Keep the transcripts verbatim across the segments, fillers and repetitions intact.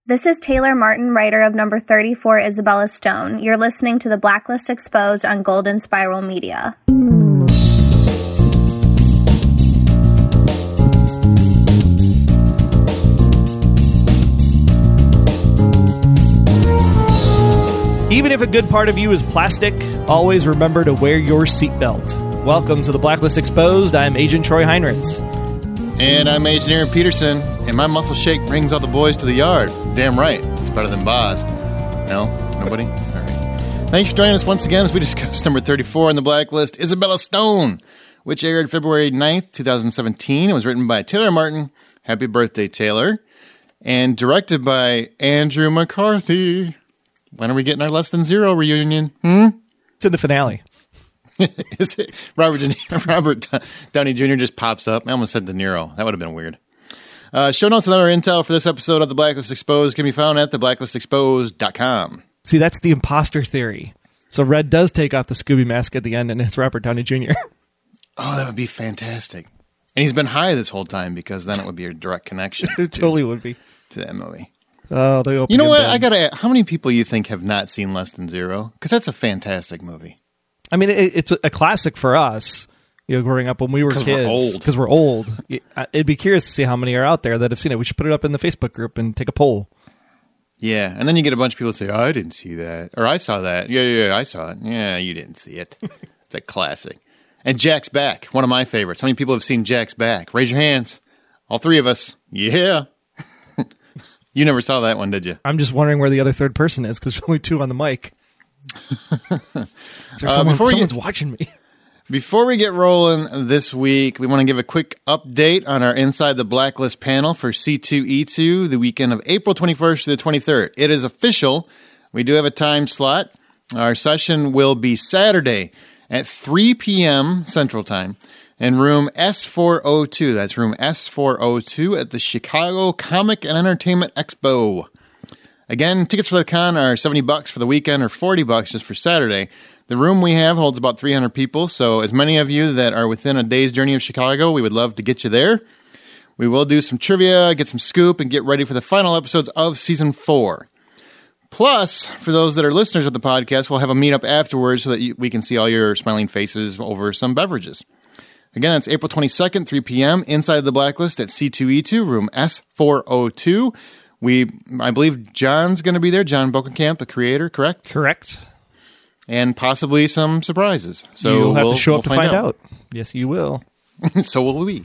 This is Taylor Martin, writer of number thirty-four, Isabella Stone. You're listening to The Blacklist Exposed on Golden Spiral Media. Even if a good part of you is plastic, always remember to wear your seatbelt. Welcome to The Blacklist Exposed. I'm Agent Troy Heinrichs. And I'm Agent Aaron Peterson, and my muscle shake brings all the boys to the yard. Damn right. It's better than Boz. No? Nobody? All right. Thanks for joining us once again as we discuss number thirty-four on the Blacklist, Isabella Stone, which aired February ninth, twenty seventeen. It was written by Taylor Martin. Happy birthday, Taylor. And directed by Andrew McCarthy. When are we getting our Less Than Zero reunion? Hmm? It's in the finale. Is it? Robert, De- Robert Downey Junior just pops up. I almost said De Niro. That would have been weird. Uh, show notes and other intel for this episode of The Blacklist Exposed can be found at the blacklist exposed dot com. See, that's the imposter theory. So Red does take off the Scooby mask at the end, and it's Robert Downey Junior Oh, that would be fantastic. And he's been high this whole time because then it would be a direct connection. It to, totally would be. To that movie. Oh, they open You know what? bends. I gotta. How many people you think have not seen Less Than Zero? Because that's a fantastic movie. I mean, it, it's a classic for us, you know, growing up when we were kids. We're old. Because we're old. It'd be curious to see how many are out there that have seen it. We should put it up in the Facebook group and take a poll. Yeah, and then you get a bunch of people that say, oh, I didn't see that. Or I saw that. Yeah, yeah, yeah, I saw it. Yeah, you didn't see it. It's a classic. And Jack's Back, one of my favorites. How many people have seen Jack's Back? Raise your hands. All three of us. Yeah. You never saw that one, did you? I'm just wondering where the other third person is because there's only two on the mic. Is there uh, someone, someone's get, watching me? Before we get rolling this week, we want to give a quick update on our Inside the Blacklist panel for C two E two the weekend of April twenty-first to the twenty-third. It is official. We do have a time slot. Our session will be Saturday at three p.m. Central Time in room S four oh two. That's room S four oh two at the Chicago Comic and Entertainment Expo. Again, tickets for the con are seventy bucks for the weekend or forty bucks just for Saturday. The room we have holds about three hundred people, so as many of you that are within a day's journey of Chicago, we would love to get you there. We will do some trivia, get some scoop, and get ready for the final episodes of Season four. Plus, for those that are listeners of the podcast, we'll have a meetup afterwards so that you, we can see all your smiling faces over some beverages. Again, it's April twenty-second, three p.m., inside the Blacklist at C two E two, room S four oh two. We, I believe John's going to be there, John Bokenkamp, the creator, correct? Correct. And possibly some surprises. So You'll have we'll, to show we'll up to find out. out. Yes, you will. So will we.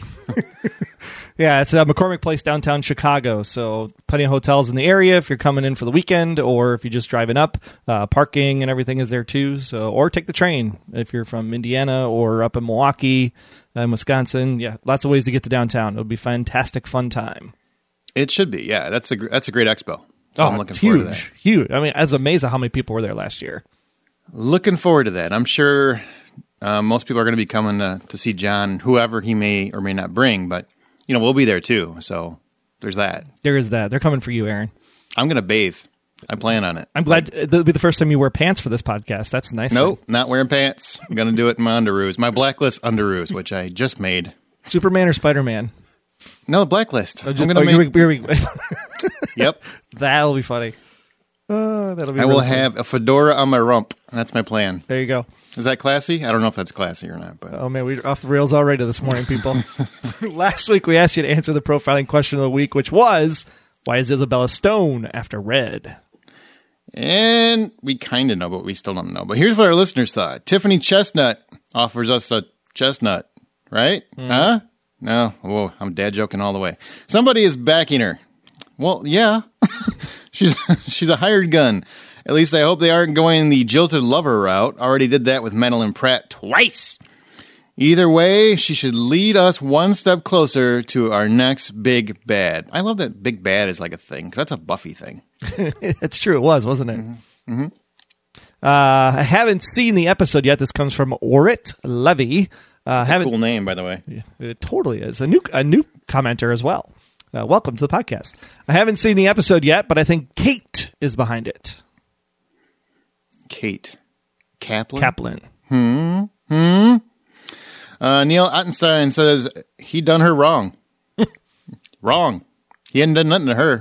Yeah, it's uh, McCormick Place, downtown Chicago. So plenty of hotels in the area if you're coming in for the weekend or if you're just driving up. Uh, parking and everything is there too. So Or take the train if you're from Indiana or up in Milwaukee and Wisconsin. Yeah, lots of ways to get to downtown. It'll be a fantastic, fun time. It should be, yeah. That's a that's a great expo. So oh, I'm looking it's forward huge, to that. huge. I mean, I was amazed at how many people were there last year. Looking forward to that. I'm sure uh, most people are going to be coming to, to see John, whoever he may or may not bring. But, you know, we'll be there too. So there's that. There is that. They're coming for you, Aaron. I'm going to bathe. I plan on it. I'm glad like, it'll be the first time you wear pants for this podcast. That's nice. Nope, thing. Not wearing pants. I'm going to do it in my underoos. My Blacklist underoos, which I just made. Superman or Spider-Man? No, the Blacklist. Oh, I'm going to oh, make... You're, you're, Yep. That'll be funny. Oh, that'll be I really will funny. have a fedora on my rump. That's my plan. There you go. Is that classy? I don't know if that's classy or not. But oh, man, we're off the rails already this morning, people. Last week, we asked you to answer the profiling question of the week, which was, why is Isabella Stone after Red? And we kind of know, but we still don't know. But here's what our listeners thought. Tiffany Chestnut offers us a chestnut, right? Mm. Huh? No. Whoa, I'm dad joking all the way. Somebody is backing her. Well, yeah. she's she's a hired gun. At least I hope they aren't going the jilted lover route. Already did that with Madeline Pratt twice. Either way, she should lead us one step closer to our next big bad. I love that big bad is like a thing, because that's a Buffy thing. It's true. It was, wasn't it? Mm-hmm. Mm-hmm. Uh, I haven't seen the episode yet. This comes from Orit Levy. Uh, That's a cool name, by the way. It totally is. A new a new commenter as well. Uh, welcome to the podcast. I haven't seen the episode yet, but I think Kate is behind it. Kate. Kaplan? Kaplan. Hmm. Hmm. Uh, Neil Ottenstein says he done her wrong. Wrong. He hadn't done nothing to her.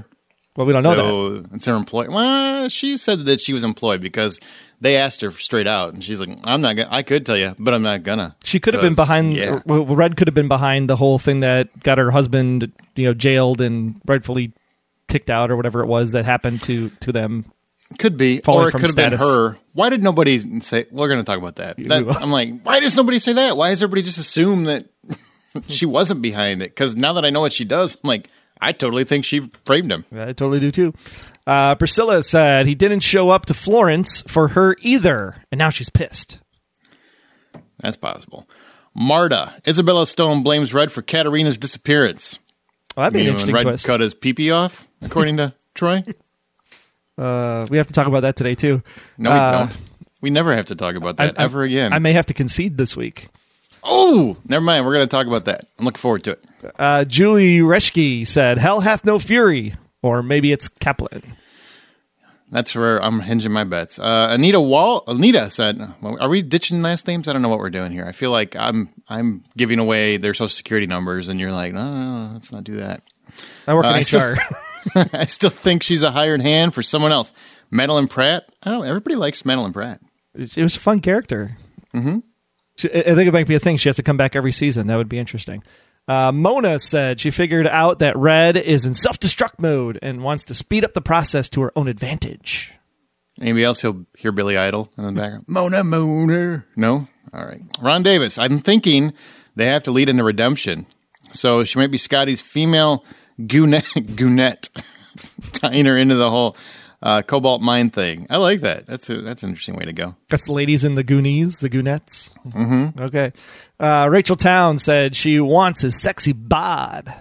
Well, we don't know so that. It's her employee. Well, she said that she was employed because they asked her straight out, and she's like, "I'm not gonna. I could tell you, but I'm not gonna." She could have been behind. Yeah. Well, Red could have been behind the whole thing that got her husband, you know, jailed and rightfully kicked out or whatever it was that happened to to them. Could be, Falling or it from could have been status. her. Why did nobody say? We're going to talk about that. that. I'm like, why does nobody say that? Why does everybody just assume that she wasn't behind it? Because now that I know what she does, I'm like, I totally think she framed him. I totally do too. Uh, Priscilla said he didn't show up to Florence for her either, and now she's pissed. That's possible. Marta, Isabella Stone blames Red for Katarina's disappearance. Well, that'd be You an know, interesting when Red twist. cut his pee-pee off, according to Troy. Uh, we have to talk about that today too. No, we Uh, don't. We never have to talk about that I- I- ever again. I may have to concede this week. oh, never mind. We're going to talk about that. I'm looking forward to it. Uh, Julie Reschke said, "Hell hath no fury," or maybe it's Kaplan. That's where I'm hinging my bets. Uh, Anita Wall, Anita said, well, "Are we ditching last names? I don't know what we're doing here. I feel like I'm I'm giving away their social security numbers, and you're like, no, no, no let's not do that." I work Uh, in I H R. still, I still think she's a hired hand for someone else. Madeline Pratt. Oh, everybody likes Madeline Pratt. It was a fun character. Mm-hmm. I think it might be a thing. She has to come back every season. That would be interesting. Uh, Mona said she figured out that Red is in self-destruct mode and wants to speed up the process to her own advantage. Anybody else he'll hear Billy Idol in the background? Mona, Mona. No? All right. Ron Davis. I'm thinking they have to lead into redemption. So she might be Scotty's female goonette, goonette tying her into the whole uh, cobalt mine thing. I like that. That's a, that's an interesting way to go. That's the ladies in the Goonies, the Goonettes. Mm-hmm. Okay. Uh, Rachel Town said she wants his sexy bod.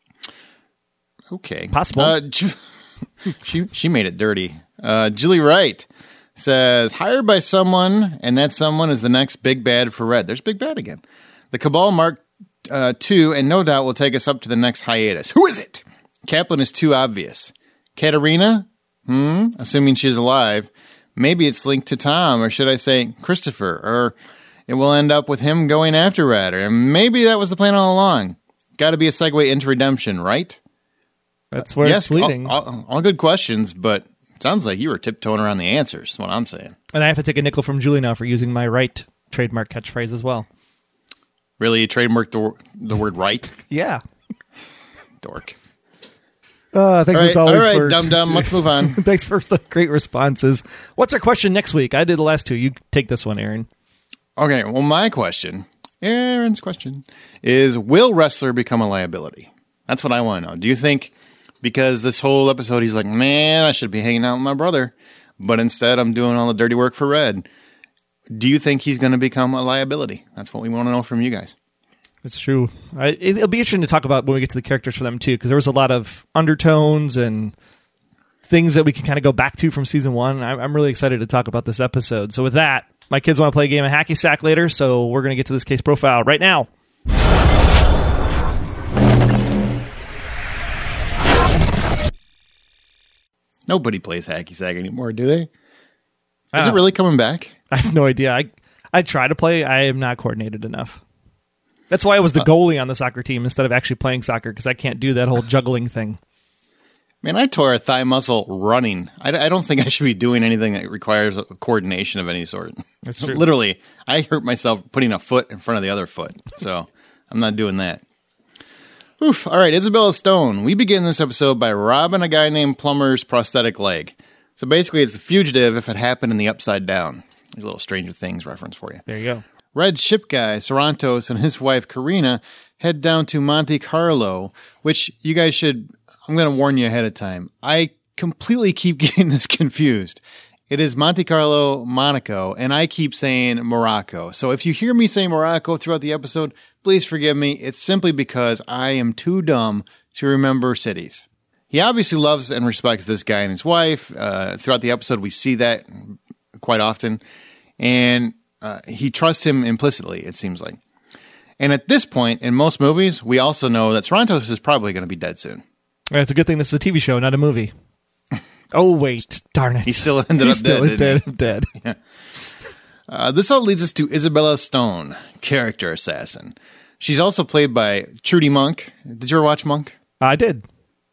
Okay. Possible. Uh, Ju- she, she made it dirty. Uh, Julie Wright says, hired by someone, and that someone is the next big bad for Red. There's Big Bad again. The Cabal Mark uh, two, and no doubt will take us up to the next hiatus. Who is it? Kaplan is too obvious. Katarina? Hmm? Assuming she's alive. Maybe it's linked to Tom, or should I say Christopher, or it will end up with him going after Red, or maybe that was the plan all along. Got to be a segue into redemption, right? That's where yes, it's leading. All, all, all good questions, but it sounds like you were tiptoeing around the answers, is what I'm saying. And I have to take a nickel from Julie now for using my right trademark catchphrase as well. Really, you trademarked the, the word right? Yeah. Dork. Uh, thanks All right, as always all right for dum dum. Let's move on. thanks for the great responses. What's our question next week? I did the last two. You take this one, Aaron. Okay, well, my question, Aaron's question, is will Wrestler become a liability? That's what I want to know. Do you think, because this whole episode he's like, man, I should be hanging out with my brother, but instead I'm doing all the dirty work for Red. Do you think he's going to become a liability? That's what we want to know from you guys. It's true. I, it, it'll be interesting to talk about when we get to the characters for them, too, because there was a lot of undertones and things that we can kind of go back to from season one. I'm, I'm really excited to talk about this episode. So with that, my kids want to play a game of hacky sack later, so we're going to get to this case profile right now. Nobody plays hacky sack anymore, do they? Is Uh, it really coming back? I have no idea. I I try to play. I am not coordinated enough. That's why I was the goalie on the soccer team instead of actually playing soccer, because I can't do that whole juggling thing. Man, I tore a thigh muscle running. I, I don't think I should be doing anything that requires a coordination of any sort. That's true. Literally, I hurt myself putting a foot in front of the other foot. So I'm not doing that. Oof. All right, Isabella Stone. We begin this episode by robbing a guy named Plummer's prosthetic leg. So basically, it's the fugitive if it happened in the upside down. There's a little Stranger Things reference for you. There you go. Red ship guy, Sarantos, and his wife, Karina, head down to Monte Carlo, which you guys should, I'm going to warn you ahead of time. I completely keep getting this confused. It is Monte Carlo, Monaco, and I keep saying Morocco. So if you hear me say Morocco throughout the episode, please forgive me. It's simply because I am too dumb to remember cities. He obviously loves and respects this guy and his wife. Uh, throughout the episode, we see that quite often. And uh, he trusts him implicitly, it seems like. And at this point, in most movies, we also know that Sarantos is probably going to be dead soon. It's a good thing this is a T V show, not a movie. Oh, wait. Darn it. He still ended He's up still dead, didn't he? dead. dead. Uh, this all leads us to Isabella Stone, character assassin. She's also played by Trudy Monk. Did you ever watch Monk? I did.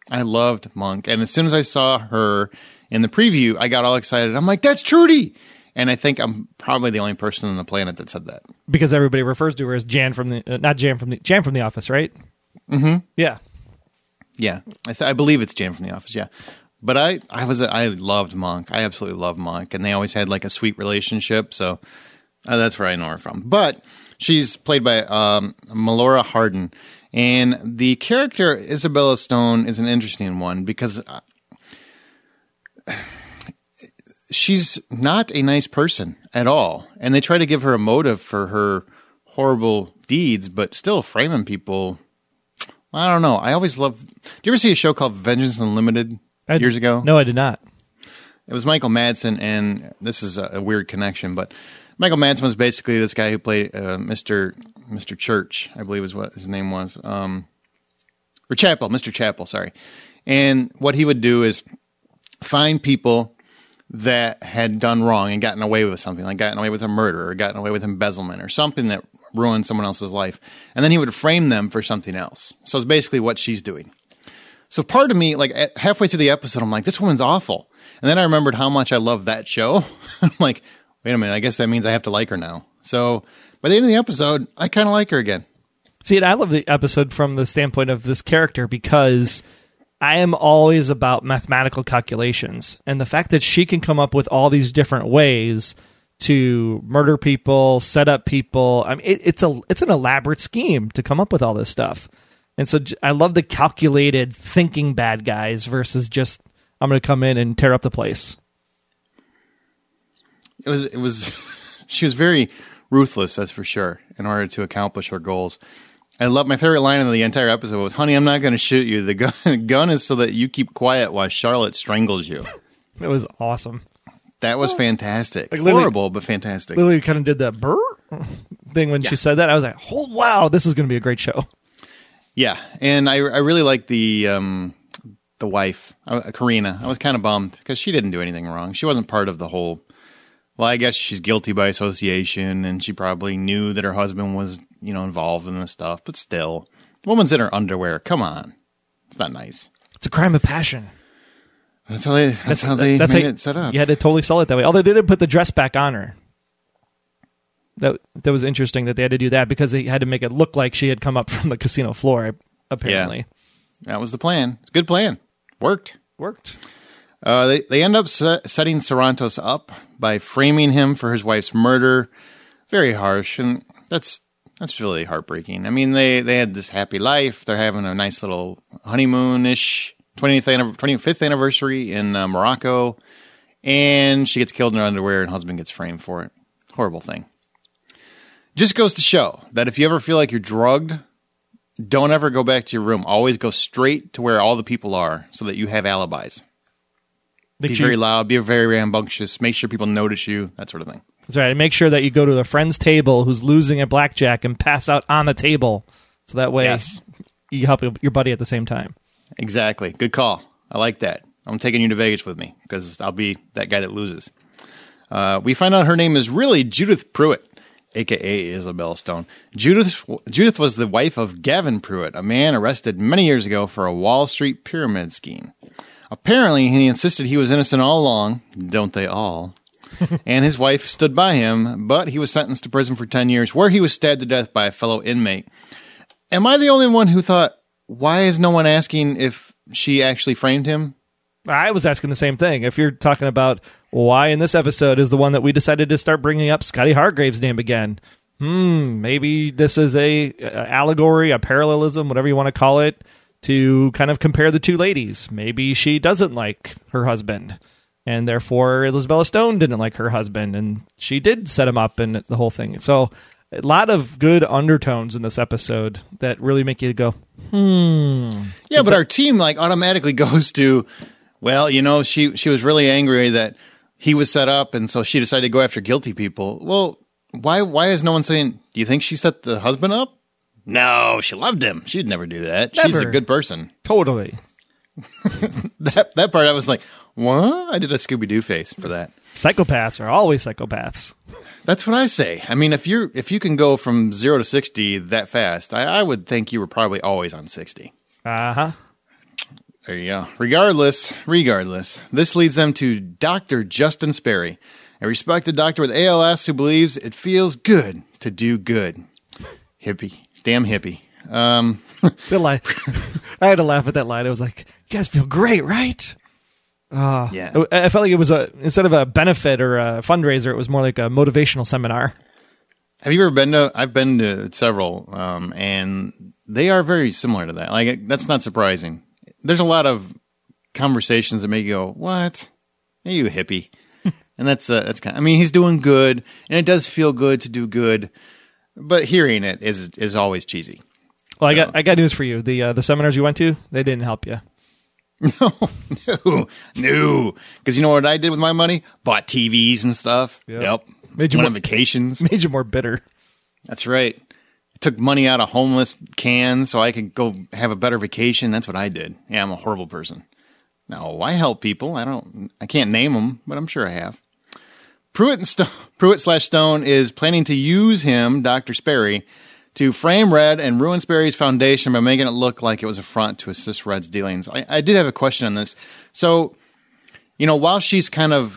I loved Monk. And as soon as I saw her in the preview, I got all excited. I'm like, that's Trudy. And I think I'm probably the only person on the planet that said that. Because everybody refers to her as Jan from the, uh, not Jan from the, Jan from The Office, right? Mm-hmm. Yeah. Yeah. I, th- I believe it's Jan from The Office, yeah. But I, I was, I loved Monk. I absolutely loved Monk. And they always had like a sweet relationship. So uh, that's where I know her from. But she's played by um, Melora Hardin. And the character Isabella Stone is an interesting one because uh, she's not a nice person at all. And they try to give her a motive for her horrible deeds, but still framing people. I don't know. I always love. Do you ever see a show called Vengeance Unlimited I years d- ago? No, I did not. It was Michael Madsen, and this is a, a weird connection, but Michael Madsen was basically this guy who played uh, Mister Mister Church, I believe is what his name was. Um, or Chapel, Mister Chapel, sorry. And what he would do is find people that had done wrong and gotten away with something, like gotten away with a murder or gotten away with embezzlement or something that ruined someone else's life. And then he would frame them for something else. So it's basically what she's doing. So part of me, like at, halfway through the episode, I'm like, this woman's awful. And then I remembered how much I love that show. I'm like, wait a minute, I guess that means I have to like her now. So by the end of the episode, I kind of like her again. See, and I love the episode from the standpoint of this character because I am always about mathematical calculations. And the fact that she can come up with all these different ways to murder people, set up people. I mean, it, it's a it's an elaborate scheme to come up with all this stuff. And so I love the calculated thinking bad guys versus just, I'm going to come in and tear up the place. It was, it was, she was very ruthless, that's for sure, in order to accomplish her goals. I love, my favorite line in the entire episode was, honey, I'm not going to shoot you. The gun, gun is so that you keep quiet while Charlotte strangles you. It was awesome. That was fantastic. Like Horrible, but fantastic. Lily kind of did that burr thing when yeah. she said that. I was like, oh, wow, this is going to be a great show. Yeah, and I I really like the um, the wife, uh, Karina. I was kind of bummed because she didn't do anything wrong. She wasn't part of the whole, well, I guess she's guilty by association, and she probably knew that her husband was, you know, involved in this stuff, but still, the woman's in her underwear. Come on. It's not nice. It's a crime of passion. That's how they, that's, that's how they that's made how, it set up. You had to totally sell it that way. Although they did put the dress back on her. That that was interesting that they had to do that because they had to make it look like she had come up from the casino floor, apparently. Yeah. That was the plan. It's a good plan. Worked. Worked. Uh, they, they end up set, setting Sarantos up by framing him for his wife's murder. Very harsh, and that's that's really heartbreaking. I mean, they, they had this happy life. They're having a nice little honeymoon-ish twentieth, twenty-fifth anniversary in uh, Morocco, and she gets killed in her underwear, and husband gets framed for it. Horrible thing. Just goes to show that if you ever feel like you're drugged, don't ever go back to your room. Always go straight to where all the people are so that you have alibis. Be you, very loud, be very rambunctious, make sure people notice you, that sort of thing. That's right. And make sure that you go to a friend's table who's losing at blackjack and pass out on the table. So that way yes. you help your buddy at the same time. Exactly. Good call. I like that. I'm taking you to Vegas with me because I'll be that guy that loses. Uh, we find out her name is really Judith Pruitt, a k a. Isabella Stone. Judith Judith was the wife of Gavin Pruitt, a man arrested many years ago for a Wall Street pyramid scheme. Apparently, he insisted he was innocent all along. Don't they all? And his wife stood by him, but he was sentenced to prison for ten years, where he was stabbed to death by a fellow inmate. Am I the only one who thought, why is no one asking if she actually framed him? I was asking the same thing. If you're talking about why in this episode is the one that we decided to start bringing up Scotty Hargrave's name again. Hmm, maybe this is a, a allegory, a parallelism, whatever you want to call it, to kind of compare the two ladies. Maybe she doesn't like her husband, and therefore Isabella Stone didn't like her husband, and she did set him up and the whole thing. So a lot of good undertones in this episode that really make you go, hmm. Yeah, but that- our team like automatically goes to, well, you know, she she was really angry that he was set up, and so she decided to go after guilty people. Well, why why is no one saying, do you think she set the husband up? No, she loved him. She'd never do that. Never. She's a good person. Totally. that that part I was like, what? I did a Scooby-Doo face for that. Psychopaths are always psychopaths. That's what I say. I mean, if you're if you can go from zero to sixty that fast, I, I would think you were probably always on sixty. Uh-huh. There you go. Regardless, regardless, this leads them to Doctor Justin Sperry, a respected doctor with A L S who believes it feels good to do good. Hippie. Damn hippie. Um, the line. I had to laugh at that line. I was like, you guys feel great, right? Uh, yeah. I, I felt like it was a, instead of a benefit or a fundraiser, it was more like a motivational seminar. Have you ever been to, I've been to several, um, and they are very similar to that. Like, that's not surprising. There's a lot of conversations that make you go, what? Hey, you hippie. And that's, uh, that's kind of, I mean, he's doing good, and it does feel good to do good, but hearing it is, is always cheesy. Well, I so. got, I got news for you. The, uh, the seminars you went to, they didn't help you. No, no, no. Because you know what I did with my money? Bought T Vs and stuff. Yep. yep. Made you Went more, on vacations. Made you more bitter. That's right. I took money out of homeless cans so I could go have a better vacation. That's what I did. Yeah, I'm a horrible person. No, I help people. I don't. I can't name them, but I'm sure I have. Pruitt and Stone, Pruitt slash Stone is planning to use him, Doctor Sperry, to frame Red and ruin Sperry's foundation by making it look like it was a front to assist Red's dealings. I, I did have a question on this. So, you know, while she's kind of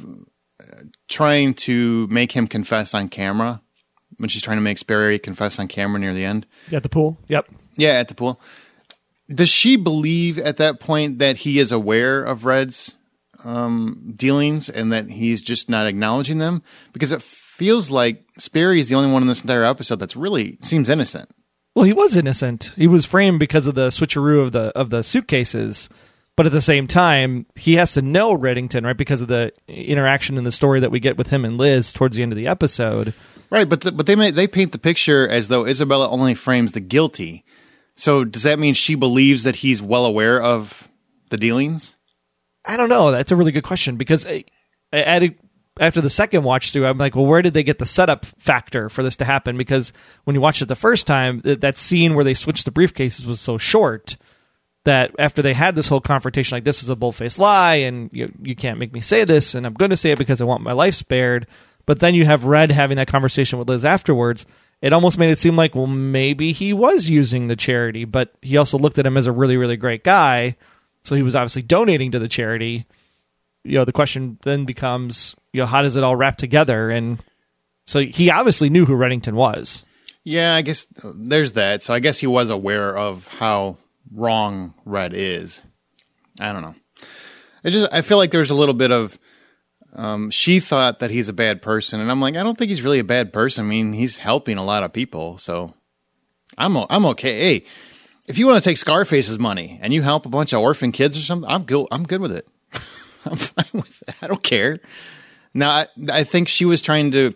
trying to make him confess on camera, when she's trying to make Sperry confess on camera near the end. At the pool? Yep. Yeah, at the pool. Does she believe at that point that he is aware of Red's um, dealings and that he's just not acknowledging them? Because it feels like Sperry is the only one in this entire episode that's really seems innocent. Well, he was innocent. He was framed because of the switcheroo of the of the suitcases. But at the same time, he has to know Reddington, right? Because of the interaction in the story that we get with him and Liz towards the end of the episode. Right, but the, but they may, they paint the picture as though Isabella only frames the guilty. So does that mean she believes that he's well aware of the dealings? I don't know. That's a really good question because I, I added, after the second watch through, I'm like, well, where did they get the setup factor for this to happen? Because when you watched it the first time, that scene where they switched the briefcases was so short that after they had this whole confrontation, like, this is a bull-faced lie, and you, you can't make me say this, and I'm going to say it because I want my life spared. But then you have Red having that conversation with Liz afterwards. It almost made it seem like, well, maybe he was using the charity, but he also looked at him as a really, really great guy. So he was obviously donating to the charity. You know, the question then becomes, you know, how does it all wrap together? And so he obviously knew who Reddington was. Yeah, I guess there's that. So I guess he was aware of how wrong Red is. I don't know. I just I feel like there's a little bit of um, she thought that he's a bad person, and I'm like, I don't think he's really a bad person. I mean, he's helping a lot of people, so I'm I'm okay. Hey, if you want to take Scarface's money and you help a bunch of orphan kids or something, I'm good. I'm good with it. I'm fine with that. I don't care. Now, I, I think she was trying to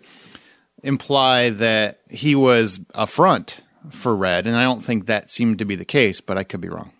imply that he was a front for Red, and I don't think that seemed to be the case, but I could be wrong.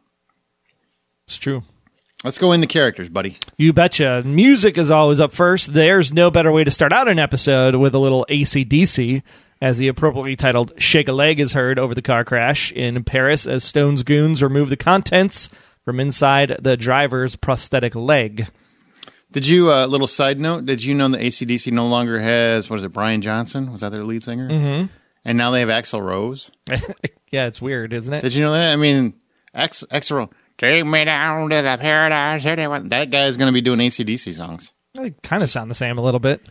It's true. Let's go into characters, buddy. You betcha. Music is always up first. There's no better way to start out an episode with a little A C D C, as the appropriately titled Shake a Leg is heard over the car crash in Paris as Stone's goons remove the contents from inside the driver's prosthetic leg. Did you, a uh, little side note, did you know that A C D C no longer has, what is it, Brian Johnson? Was that their lead singer? Mm-hmm. And now they have Axl Rose? Yeah, it's weird, isn't it? Did you know that? I mean, X, Axl Rose, take me down to the paradise city. That guy is going to be doing A C D C songs. They kind of sound the same a little bit.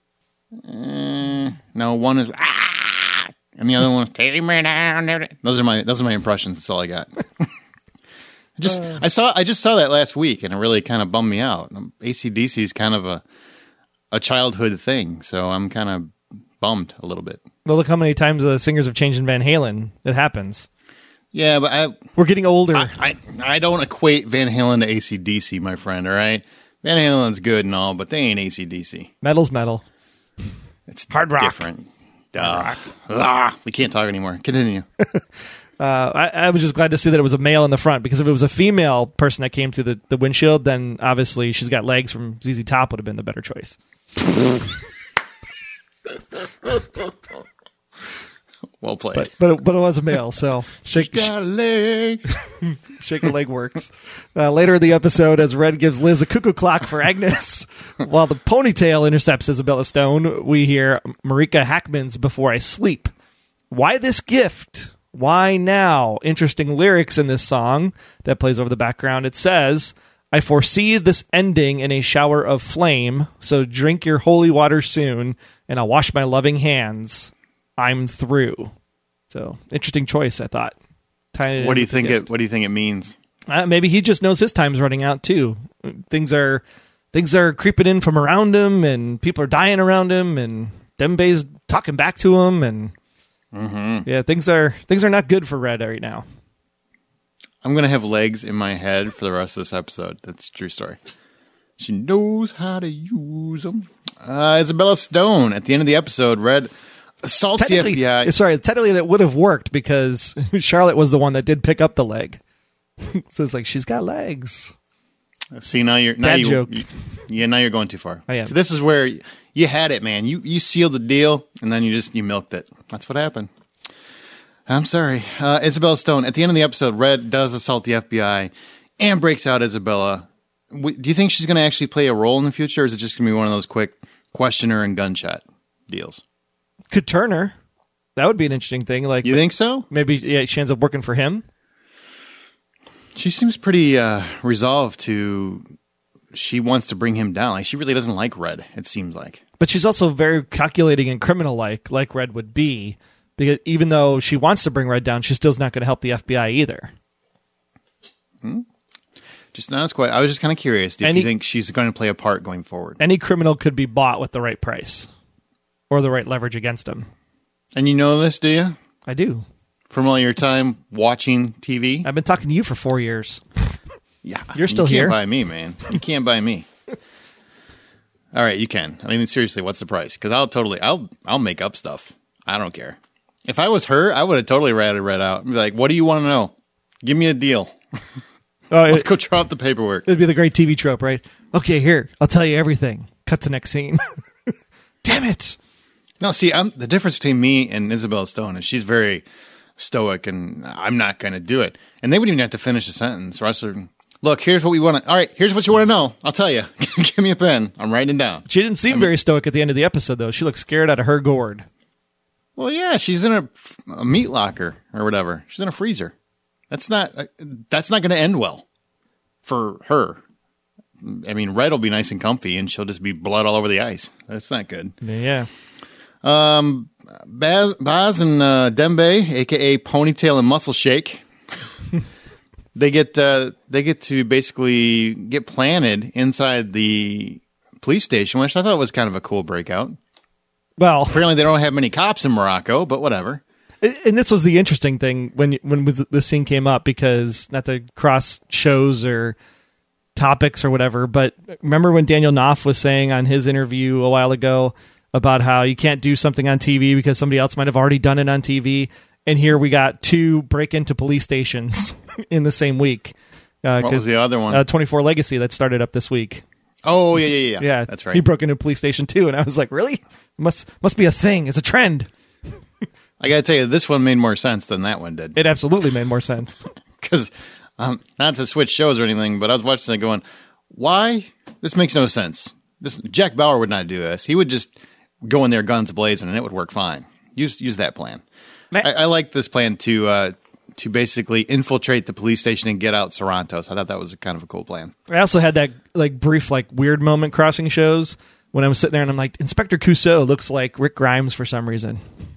Uh, no, one is, ah, and the other one is, take me down there. Those are my, those are my impressions. That's all I got. Just uh, I saw I just saw that last week, and it really kind of bummed me out. A C D C is kind of a a childhood thing, so I'm kind of bummed a little bit. Well, look how many times the singers have changed in Van Halen. It happens. Yeah, but I we're getting older. I, I, I don't equate Van Halen to A C D C, my friend. All right, Van Halen's good and all, but they ain't A C D C. Metal's metal. It's hard rock. Different. Hard rock. Ah, we can't talk anymore. Continue. Uh, I, I was just glad to see that it was a male in the front, because if it was a female person that came to the, the windshield, then obviously she's got legs from Z Z Top would have been the better choice. Well played. But but it, but it was a male, so shake got a leg. Shake a leg works. Uh, later in the episode, as Red gives Liz a cuckoo clock for Agnes, while the ponytail intercepts Isabella Stone, we hear Marika Hackman's "Before I Sleep." Why this gift? Why now? Interesting lyrics in this song that plays over the background. It says, I foresee this ending in a shower of flame, so drink your holy water soon, and I'll wash my loving hands. I'm through. So, interesting choice, I thought. Tying it What do in you with the think gift. it what do you think it means? Uh, maybe he just knows his time's running out too. Things are things are creeping in from around him, and people are dying around him, and Dembe's talking back to him, and Mm-hmm. yeah, things are things are not good for Red right now. I'm going to have legs in my head for the rest of this episode. That's a true story. She knows how to use them. Uh, Isabella Stone, at the end of the episode, Red assaults the F B I. Sorry, technically that would have worked because Charlotte was the one that did pick up the leg. So it's like she's got legs. See, now you're now Dad you, joke. you- yeah, now you're going too far. I am. So this is where you had it, man. You you sealed the deal, and then you just you milked it. That's what happened. I'm sorry, uh, Isabella Stone. At the end of the episode, Red does assault the F B I and breaks out Isabella. W- Do you think she's going to actually play a role in the future, or is it just going to be one of those quick questioner and gunshot deals? Could turn her. That would be an interesting thing. Like You think so? maybe yeah, she ends up working for him. She seems pretty uh, resolved to. She wants to bring him down. Like she really doesn't like Red. It seems like. But she's also very calculating and criminal-like, like Red would be. Because even though she wants to bring Red down, she still's not going to help the F B I either. Just not as quite. I was just kind of curious if Any- you think she's going to play a part going forward. Any criminal could be bought with the right price or the right leverage against him. And you know this, do you? I do. From all your time watching T V? I've been talking to you for four years. Yeah. You're still you here. can't buy me, man. You can't buy me. All right, you can. I mean, seriously, what's the price? Because I'll totally, I'll, I'll make up stuff. I don't care. If I was her, I would have totally ratted Red out. I'd be like, what do you want to know? Give me a deal. Oh, Let's it, go draw up the paperwork. it'd be the great T V trope, right? Okay, here, I'll tell you everything. Cut to next scene. Damn it. No, see, I'm, the difference between me and Isabella Stone is she's very stoic, and I'm not going to do it. And they wouldn't even have to finish a sentence. Russ would, look, here's what we want to. All right, here's what you want to know. I'll tell you. Give me a pen. I'm writing it down. She didn't seem very stoic at the end of the episode, though. She looked scared out of her gourd. Well, yeah, she's in a, a meat locker or whatever. She's in a freezer. That's not. Uh, that's not going to end well for her. I mean, Red will be nice and comfy, and she'll just be blood all over the ice. That's not good. Yeah. Baz, Baz and uh, Dembe, aka Ponytail and Muscle Shake, they get uh, they get to basically get planted inside the police station, which I thought was kind of a cool breakout. Well, Apparently, they don't have many cops in Morocco, but whatever. and this was the interesting thing when when this scene came up, because not to cross shows or topics or whatever, but remember when Daniel Knopf was saying on his interview a while ago about how you can't do something on T V because somebody else might have already done it on T V, and here we got two break into police stations in the same week. Uh, What was the other one? Uh, twenty-four Legacy that started up this week. oh, yeah, yeah, yeah. Yeah, That's right. He broke into a police station too, and I was like, really? Must must be a thing. It's a trend. I got to tell you, this one made more sense than that one did. It absolutely made more sense. Because, um, not to switch shows or anything, but I was watching it going, why? This makes no sense. This Jack Bauer would not do this. He would just go in there guns blazing, and it would work fine. Use use that plan. Ma- I, I like this plan to uh, to basically infiltrate the police station and get out Sorrentos. I thought that was a kind of a cool plan. I also had that like brief, like weird moment crossing shows when I was sitting there and I'm like, Inspector Clouseau looks like Rick Grimes for some reason.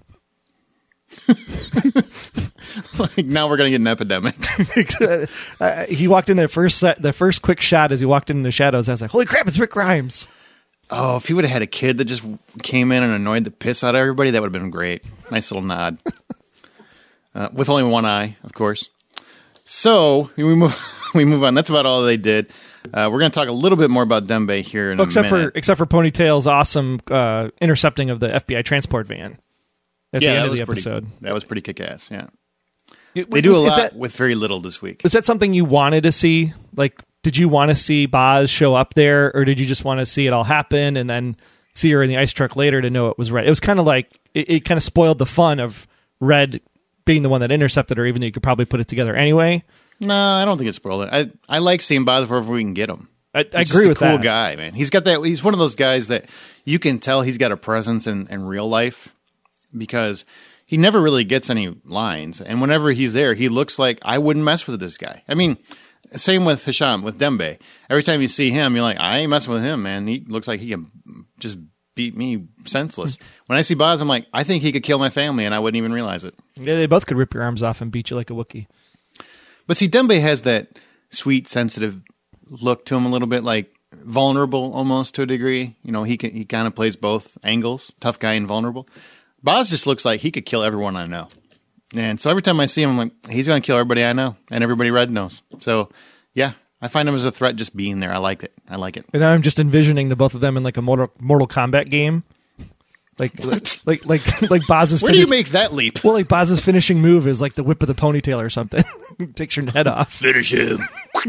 Like now we're gonna get an epidemic. uh, he walked in the first set, the first quick shot as he walked into the shadows. I was like, holy crap, it's Rick Grimes. Oh, if he would have had a kid that just came in and annoyed the piss out of everybody, that would have been great. Nice little nod. Uh, with only one eye, of course. So we move we move on. That's about all they did. Uh, we're going to talk a little bit more about Dembe here in Well, a except minute. for except for Ponytail's awesome uh, intercepting of the F B I transport van at yeah, the that end of was the episode. Pretty, that was pretty kick-ass, yeah. It- They do a is lot that- with very little this week. Was that something you wanted to see? Like, did you want to see Boz show up there, or did you just want to see it all happen and then see her in the ice truck later to know it was Red? It was kind of like, it, it kind of spoiled the fun of Red being the one that intercepted her, even though you could probably put it together anyway. No, I don't think it's spoiled. I I like seeing Boz wherever we can get him. I, I He's agree just a with cool that. guy, man. He's got that. He's one of those guys that you can tell he's got a presence in, in real life because he never really gets any lines. And whenever he's there, he looks like I wouldn't mess with this guy. I mean, same with Hisham, with Dembe. Every time you see him, you're like, I ain't messing with him, man. He looks like he can just beat me senseless. When I see Baz, I'm like, I think he could kill my family, and I wouldn't even realize it. Yeah, they both could rip your arms off and beat you like a Wookiee. But see, Dembe has that sweet, sensitive look to him a little bit, like vulnerable almost to a degree. You know, he can, he kind of plays both angles, tough guy and vulnerable. Baz just looks like he could kill everyone I know. And so every time I see him, I'm like, he's going to kill everybody I know and everybody Red knows. So, yeah, I find him as a threat just being there. I like it. I like it. And now I'm just envisioning the both of them in like a Mortal, Mortal Kombat game. Like, like, like, like, like Baz's. Where finish- do you make that leap? Well, like Baz's finishing move is like the whip of the ponytail or something. Takes your head off. Finish him.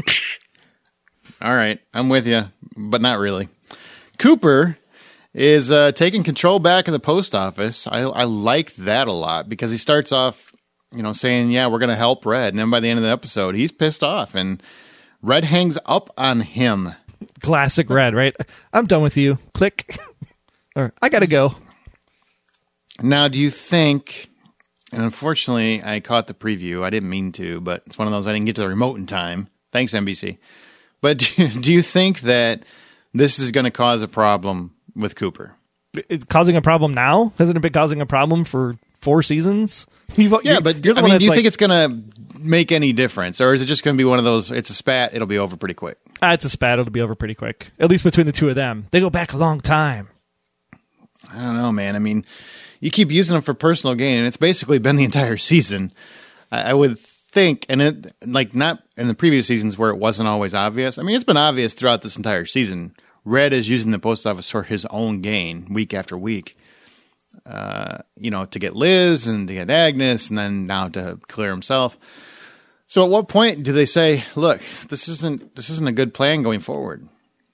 All right, I'm with you, but not really. Cooper is uh, taking control back of the post office. I, I like that a lot because he starts off, you know, saying, yeah, we're going to help Red. And then by the end of the episode, he's pissed off. And Red hangs up on him. Classic Red, right? I'm done with you. Click. Or I got to go. Now, do you think, and unfortunately, I caught the preview. I didn't mean to, but it's one of those I didn't get to the remote in time. Thanks, N B C. But do, do you think that this is going to cause a problem with Cooper? It's causing a problem now? Hasn't it been causing a problem for four seasons? You've, yeah, you're, but you're I mean, do you like, think it's going to make any difference? Or is it just going to be one of those, it's a spat, it'll be over pretty quick? Ah, it's a spat, it'll be over pretty quick. At least between the two of them. They go back a long time. I don't know, man. I mean, you keep using them for personal gain, and it's basically been the entire season. I, I would think, and it like not in the previous seasons where it wasn't always obvious. I mean, it's been obvious throughout this entire season. Red is using the post office for his own gain week after week. Uh, you know, to get Liz and to get Agnes, and then now to clear himself. So, at what point do they say, "Look, this isn't this isn't a good plan going forward"?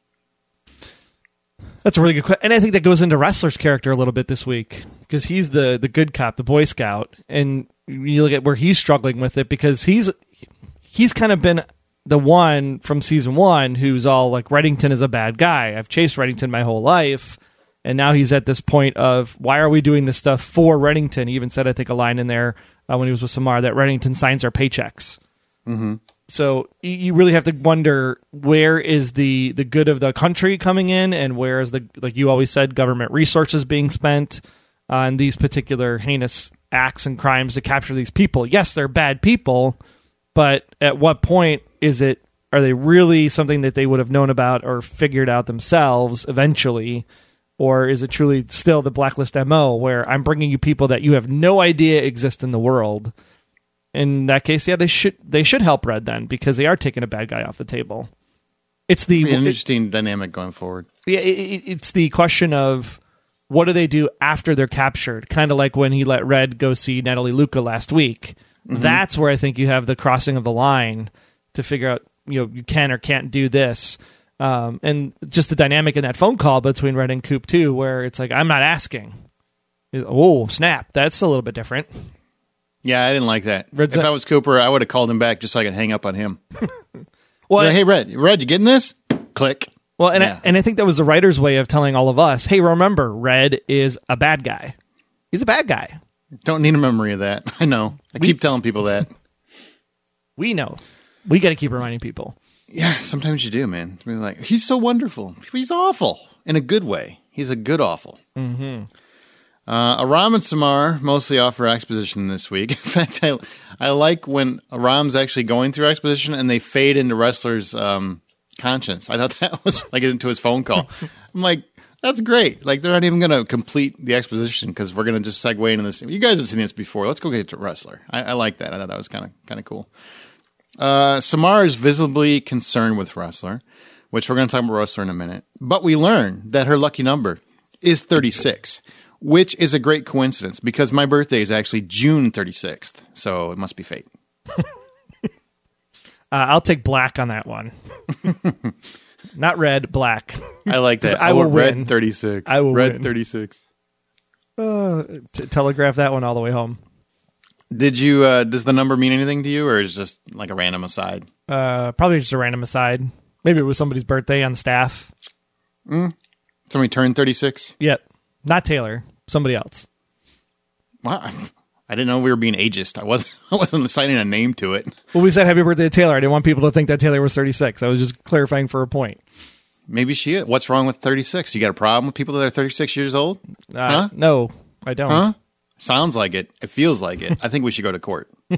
That's a really good question. And I think that goes into Wrestler's character a little bit this week because he's the, the good cop, the Boy Scout. And you look at where he's struggling with it because he's he's kind of been the one from season one who's all like, Reddington is a bad guy. I've chased Reddington my whole life. And now he's at this point of, why are we doing this stuff for Reddington? He even said, I think, a line in there uh, when he was with Samar that Reddington signs our paychecks. Mm-hmm. So you really have to wonder, where is the, the good of the country coming in, and where is the, like you always said, government resources being spent on these particular heinous acts and crimes to capture these people? Yes, they're bad people, but at what point is it, are they really something that they would have known about or figured out themselves eventually? Or is it truly still the Blacklist M O, where I'm bringing you people that you have no idea exist in the world? In that case, yeah, they should they should help Red then, because they are taking a bad guy off the table. It's the an interesting it, dynamic going forward. Yeah, it, it's the question of what do they do after they're captured? Kind of like when he let Red go see Natalie Luca last week. Mm-hmm. That's where I think you have the crossing of the line to figure out, you know, you can or can't do this. Um, and just the dynamic in that phone call between Red and Coop too, where it's like, I'm not asking. Oh, snap. That's a little bit different. Yeah, I didn't like that. Red's if a- I was Cooper, I would have called him back just so I could hang up on him. well, like, hey, Red, Red, you getting this? Click. Well, and yeah. I, and I think that was the writer's way of telling all of us, hey, remember, Red is a bad guy. He's a bad guy. Don't need a memory of that. I know. I we, keep telling people that. We know. We got to keep reminding people. Yeah, sometimes you do, man. I mean, like, he's so wonderful. He's awful in a good way. He's a good awful. Mm-hmm. Uh, Aram and Samar mostly offer exposition this week. In fact, I I like when Aram's actually going through exposition and they fade into Wrestler's um, conscience. I thought that was like into his phone call. I'm like, that's great. Like, they're not even going to complete the exposition because we're going to just segue into this. You guys have seen this before. Let's go get to Wrestler. I, I like that. I thought that was kind of kind of cool. Uh, Samar is visibly concerned with Wrestler, which we're going to talk about Wrestler in a minute. But we learn that her lucky number is thirty-six. Which is a great coincidence because my birthday is actually June thirty-sixth, so it must be fate. uh, I'll take black on that one. Not red, black. I like that. I oh, will red win. thirty-six. I will red win. thirty-six. Uh, t- telegraph that one all the way home. Did you? Uh, does the number mean anything to you, or is it just like a random aside? Uh, probably just a random aside. Maybe it was somebody's birthday on the staff. Mm. Somebody turned thirty-six? Yep. Not Taylor. Somebody else. Wow. I didn't know we were being ageist. I wasn't I wasn't assigning a name to it. Well, we said happy birthday to Taylor. I didn't want people to think that Taylor was thirty-six. I was just clarifying for a point. Maybe she is. What's wrong with thirty-six? You got a problem with people that are thirty-six years old? Uh, huh? No, I don't. Huh? Sounds like it. It feels like it. I think we should go to court. All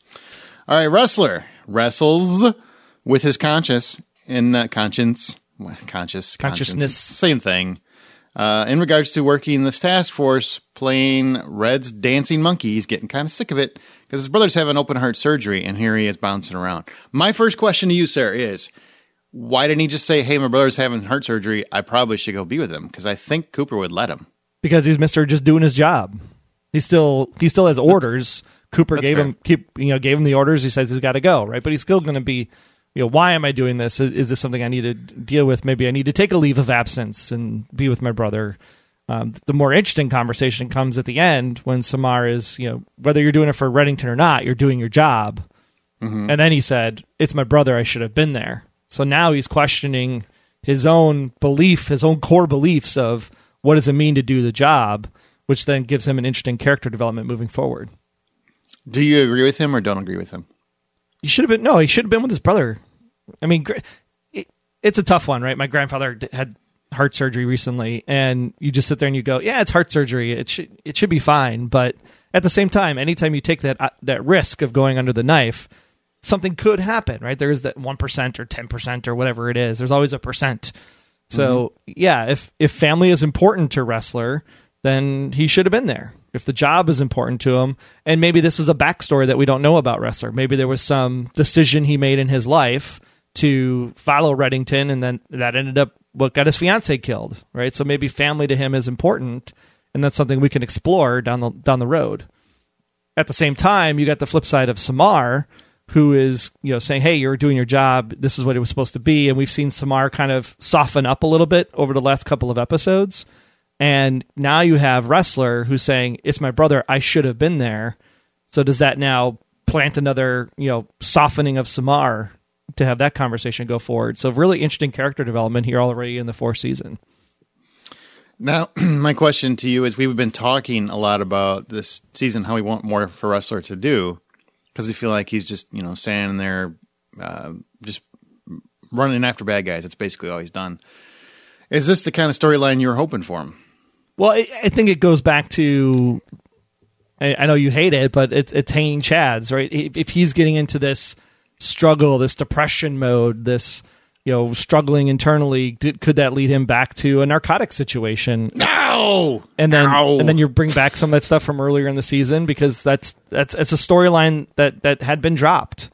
right, wrestler wrestles with his conscience in uh, conscience, well, conscious consciousness, conscience. Same thing. Uh, in regards to working this task force, playing Red's dancing monkey, he's getting kind of sick of it because his brother's having open heart surgery, and here he is bouncing around. My first question to you, sir, is why didn't he just say, "Hey, my brother's having heart surgery. I probably should go be with him"? Because I think Cooper would let him. Because he's Mister just doing his job. He still he still has orders. Cooper That's gave fair. him keep you know gave him the orders. He says he's got to go, right? But he's still going to be, you know, why am I doing this? Is, is this something I need to deal with? Maybe I need to take a leave of absence and be with my brother. Um, the more interesting conversation comes at the end when Samar is, you know, whether you're doing it for Reddington or not, you're doing your job. Mm-hmm. And then he said, "It's my brother. I should have been there." So now he's questioning his own belief, his own core beliefs of what does it mean to do the job, which then gives him an interesting character development moving forward. Do you agree with him or don't agree with him? He should have been, no, he should have been with his brother. I mean, it, it's a tough one, right? My grandfather had heart surgery recently, and you just sit there and you go, yeah, it's heart surgery. It should, it should be fine. But at the same time, anytime you take that, uh, that risk of going under the knife, something could happen, right? There is that one percent or ten percent or whatever it is. There's always a percent. So mm-hmm. yeah, if, if family is important to wrestler, then he should have been there. If the job is important to him, and maybe this is a backstory that we don't know about wrestler. Maybe there was some decision he made in his life to follow Reddington, and then that ended up what got his fiance killed, right? So maybe family to him is important, and that's something we can explore down the down the road. At the same time, you got the flip side of Samar, who is, you know, saying, hey, you're doing your job. This is what it was supposed to be. And we've seen Samar kind of soften up a little bit over the last couple of episodes. And now you have Wrestler who's saying, it's my brother, I should have been there. So does that now plant another, you know, softening of Samar to have that conversation go forward? So really interesting character development here already in the fourth season. Now, my question to you is, we've been talking a lot about this season, how we want more for Wrestler to do, because we feel like he's just, you know, standing there, uh, just running after bad guys. That's basically all he's done. Is this the kind of storyline you were hoping for him? Well, I, I think it goes back to, I, I know you hate it, but it's, it's hanging chads, right? If, if he's getting into this struggle, this depression mode, this, you know, struggling internally, did, could that lead him back to a narcotic situation? No! And then, no. and then you bring back some of that stuff from earlier in the season, because that's, that's, it's a storyline that, that had been dropped.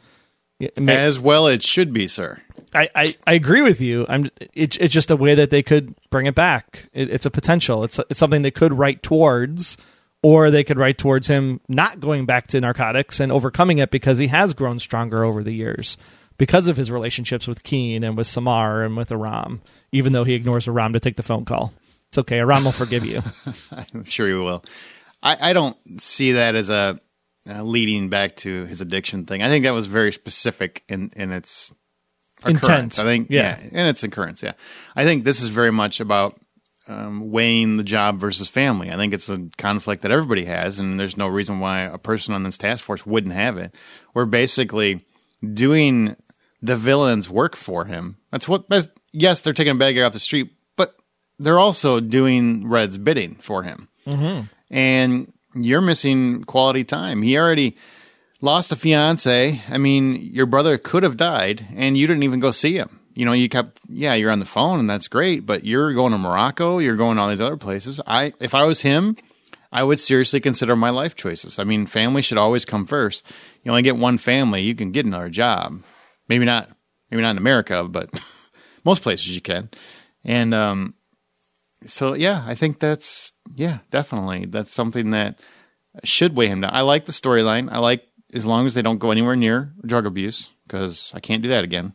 As well it should be, sir. I, I, I agree with you. I'm. It, it's just a way that they could bring it back. It, it's a potential. It's it's something they could write towards, or they could write towards him not going back to narcotics and overcoming it because he has grown stronger over the years because of his relationships with Keen and with Samar and with Aram. Even though he ignores Aram to take the phone call, it's okay. Aram will forgive you. I'm sure he will. I, I don't see that as a uh, leading back to his addiction thing. I think that was very specific in in its occurrence. Intent. I think, yeah. yeah, and its occurrence, yeah. I think this is very much about um, weighing the job versus family. I think it's a conflict that everybody has, and there's no reason why a person on this task force wouldn't have it. We're basically doing the villain's work for him. That's what, yes, they're taking a bad guy off the street, but they're also doing Red's bidding for him. Mm-hmm. And you're missing quality time. He already lost a fiance. I mean, your brother could have died, and you didn't even go see him. You know, you kept, yeah, you're on the phone, and that's great, but you're going to Morocco, you're going to all these other places. I, if I was him, I would seriously consider my life choices. I mean, family should always come first. You only get one family, you can get another job. Maybe not, maybe not in America, but most places you can. And um, so, yeah, I think that's, yeah, definitely. That's something that should weigh him down. I like the storyline. I like, as long as they don't go anywhere near drug abuse, because I can't do that again.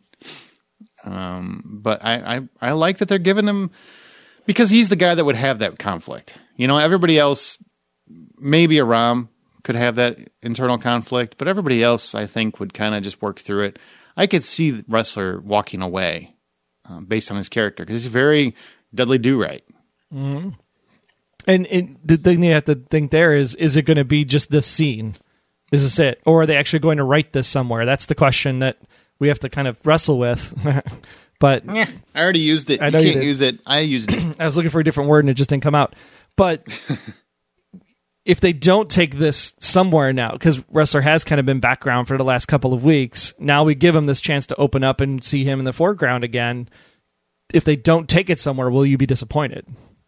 Um, but I, I, I like that they're giving him, because he's the guy that would have that conflict. You know, everybody else, maybe Aram could have that internal conflict, but everybody else, I think, would kind of just work through it. I could see Wrestler walking away uh, based on his character, because he's very Dudley Do-Right. Mm-hmm. And it, the thing you have to think there is, is it going to be just this scene? Is this it? Or are they actually going to write this somewhere? That's the question that we have to kind of wrestle with. But yeah, I already used it. I know you you can't did. use it. I used it. I was looking for a different word and it just didn't come out. But if they don't take this somewhere now, because Wrestler has kind of been background for the last couple of weeks, now we give him this chance to open up and see him in the foreground again. If they don't take it somewhere, will you be disappointed?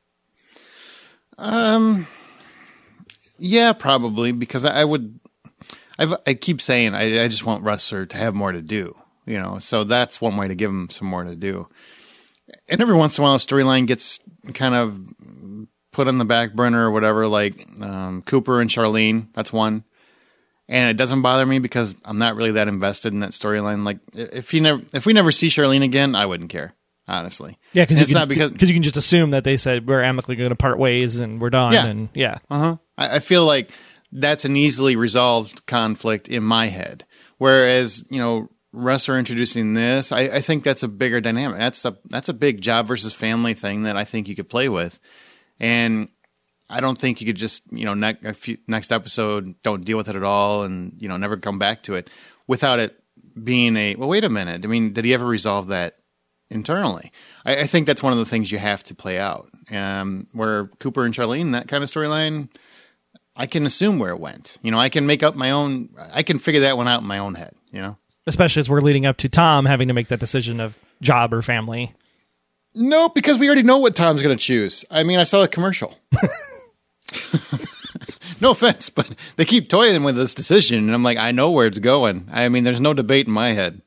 Um, yeah, probably, because I would. I've, I keep saying I, I just want Wrestler to have more to do, you know. So that's one way to give him some more to do. And every once in a while, a storyline gets kind of put on the back burner or whatever, like um, Cooper and Charlene. That's one, and it doesn't bother me because I'm not really that invested in that storyline. Like if you never, if we never see Charlene again, I wouldn't care. Honestly, yeah, because it's can, not because because you can just assume that they said we're amicably going to part ways and we're done. Yeah. And yeah, uh huh. I, I feel like that's an easily resolved conflict in my head. Whereas you know, Wrestler introducing this, I, I think that's a bigger dynamic. That's a that's a big job versus family thing that I think you could play with, and I don't think you could just you know ne- a few, next episode don't deal with it at all and you know never come back to it without it being a well. Wait a minute. I mean, did he ever resolve that internally? I, I think that's one of the things you have to play out. Um, where Cooper and Charlene, that kind of storyline, I can assume where it went. You know, I can make up my own. I can figure that one out in my own head. You know, especially as we're leading up to Tom having to make that decision of job or family. No, because we already know what Tom's going to choose. I mean, I saw the commercial. No offense, but they keep toying with this decision, and I'm like, I know where it's going. I mean, there's no debate in my head.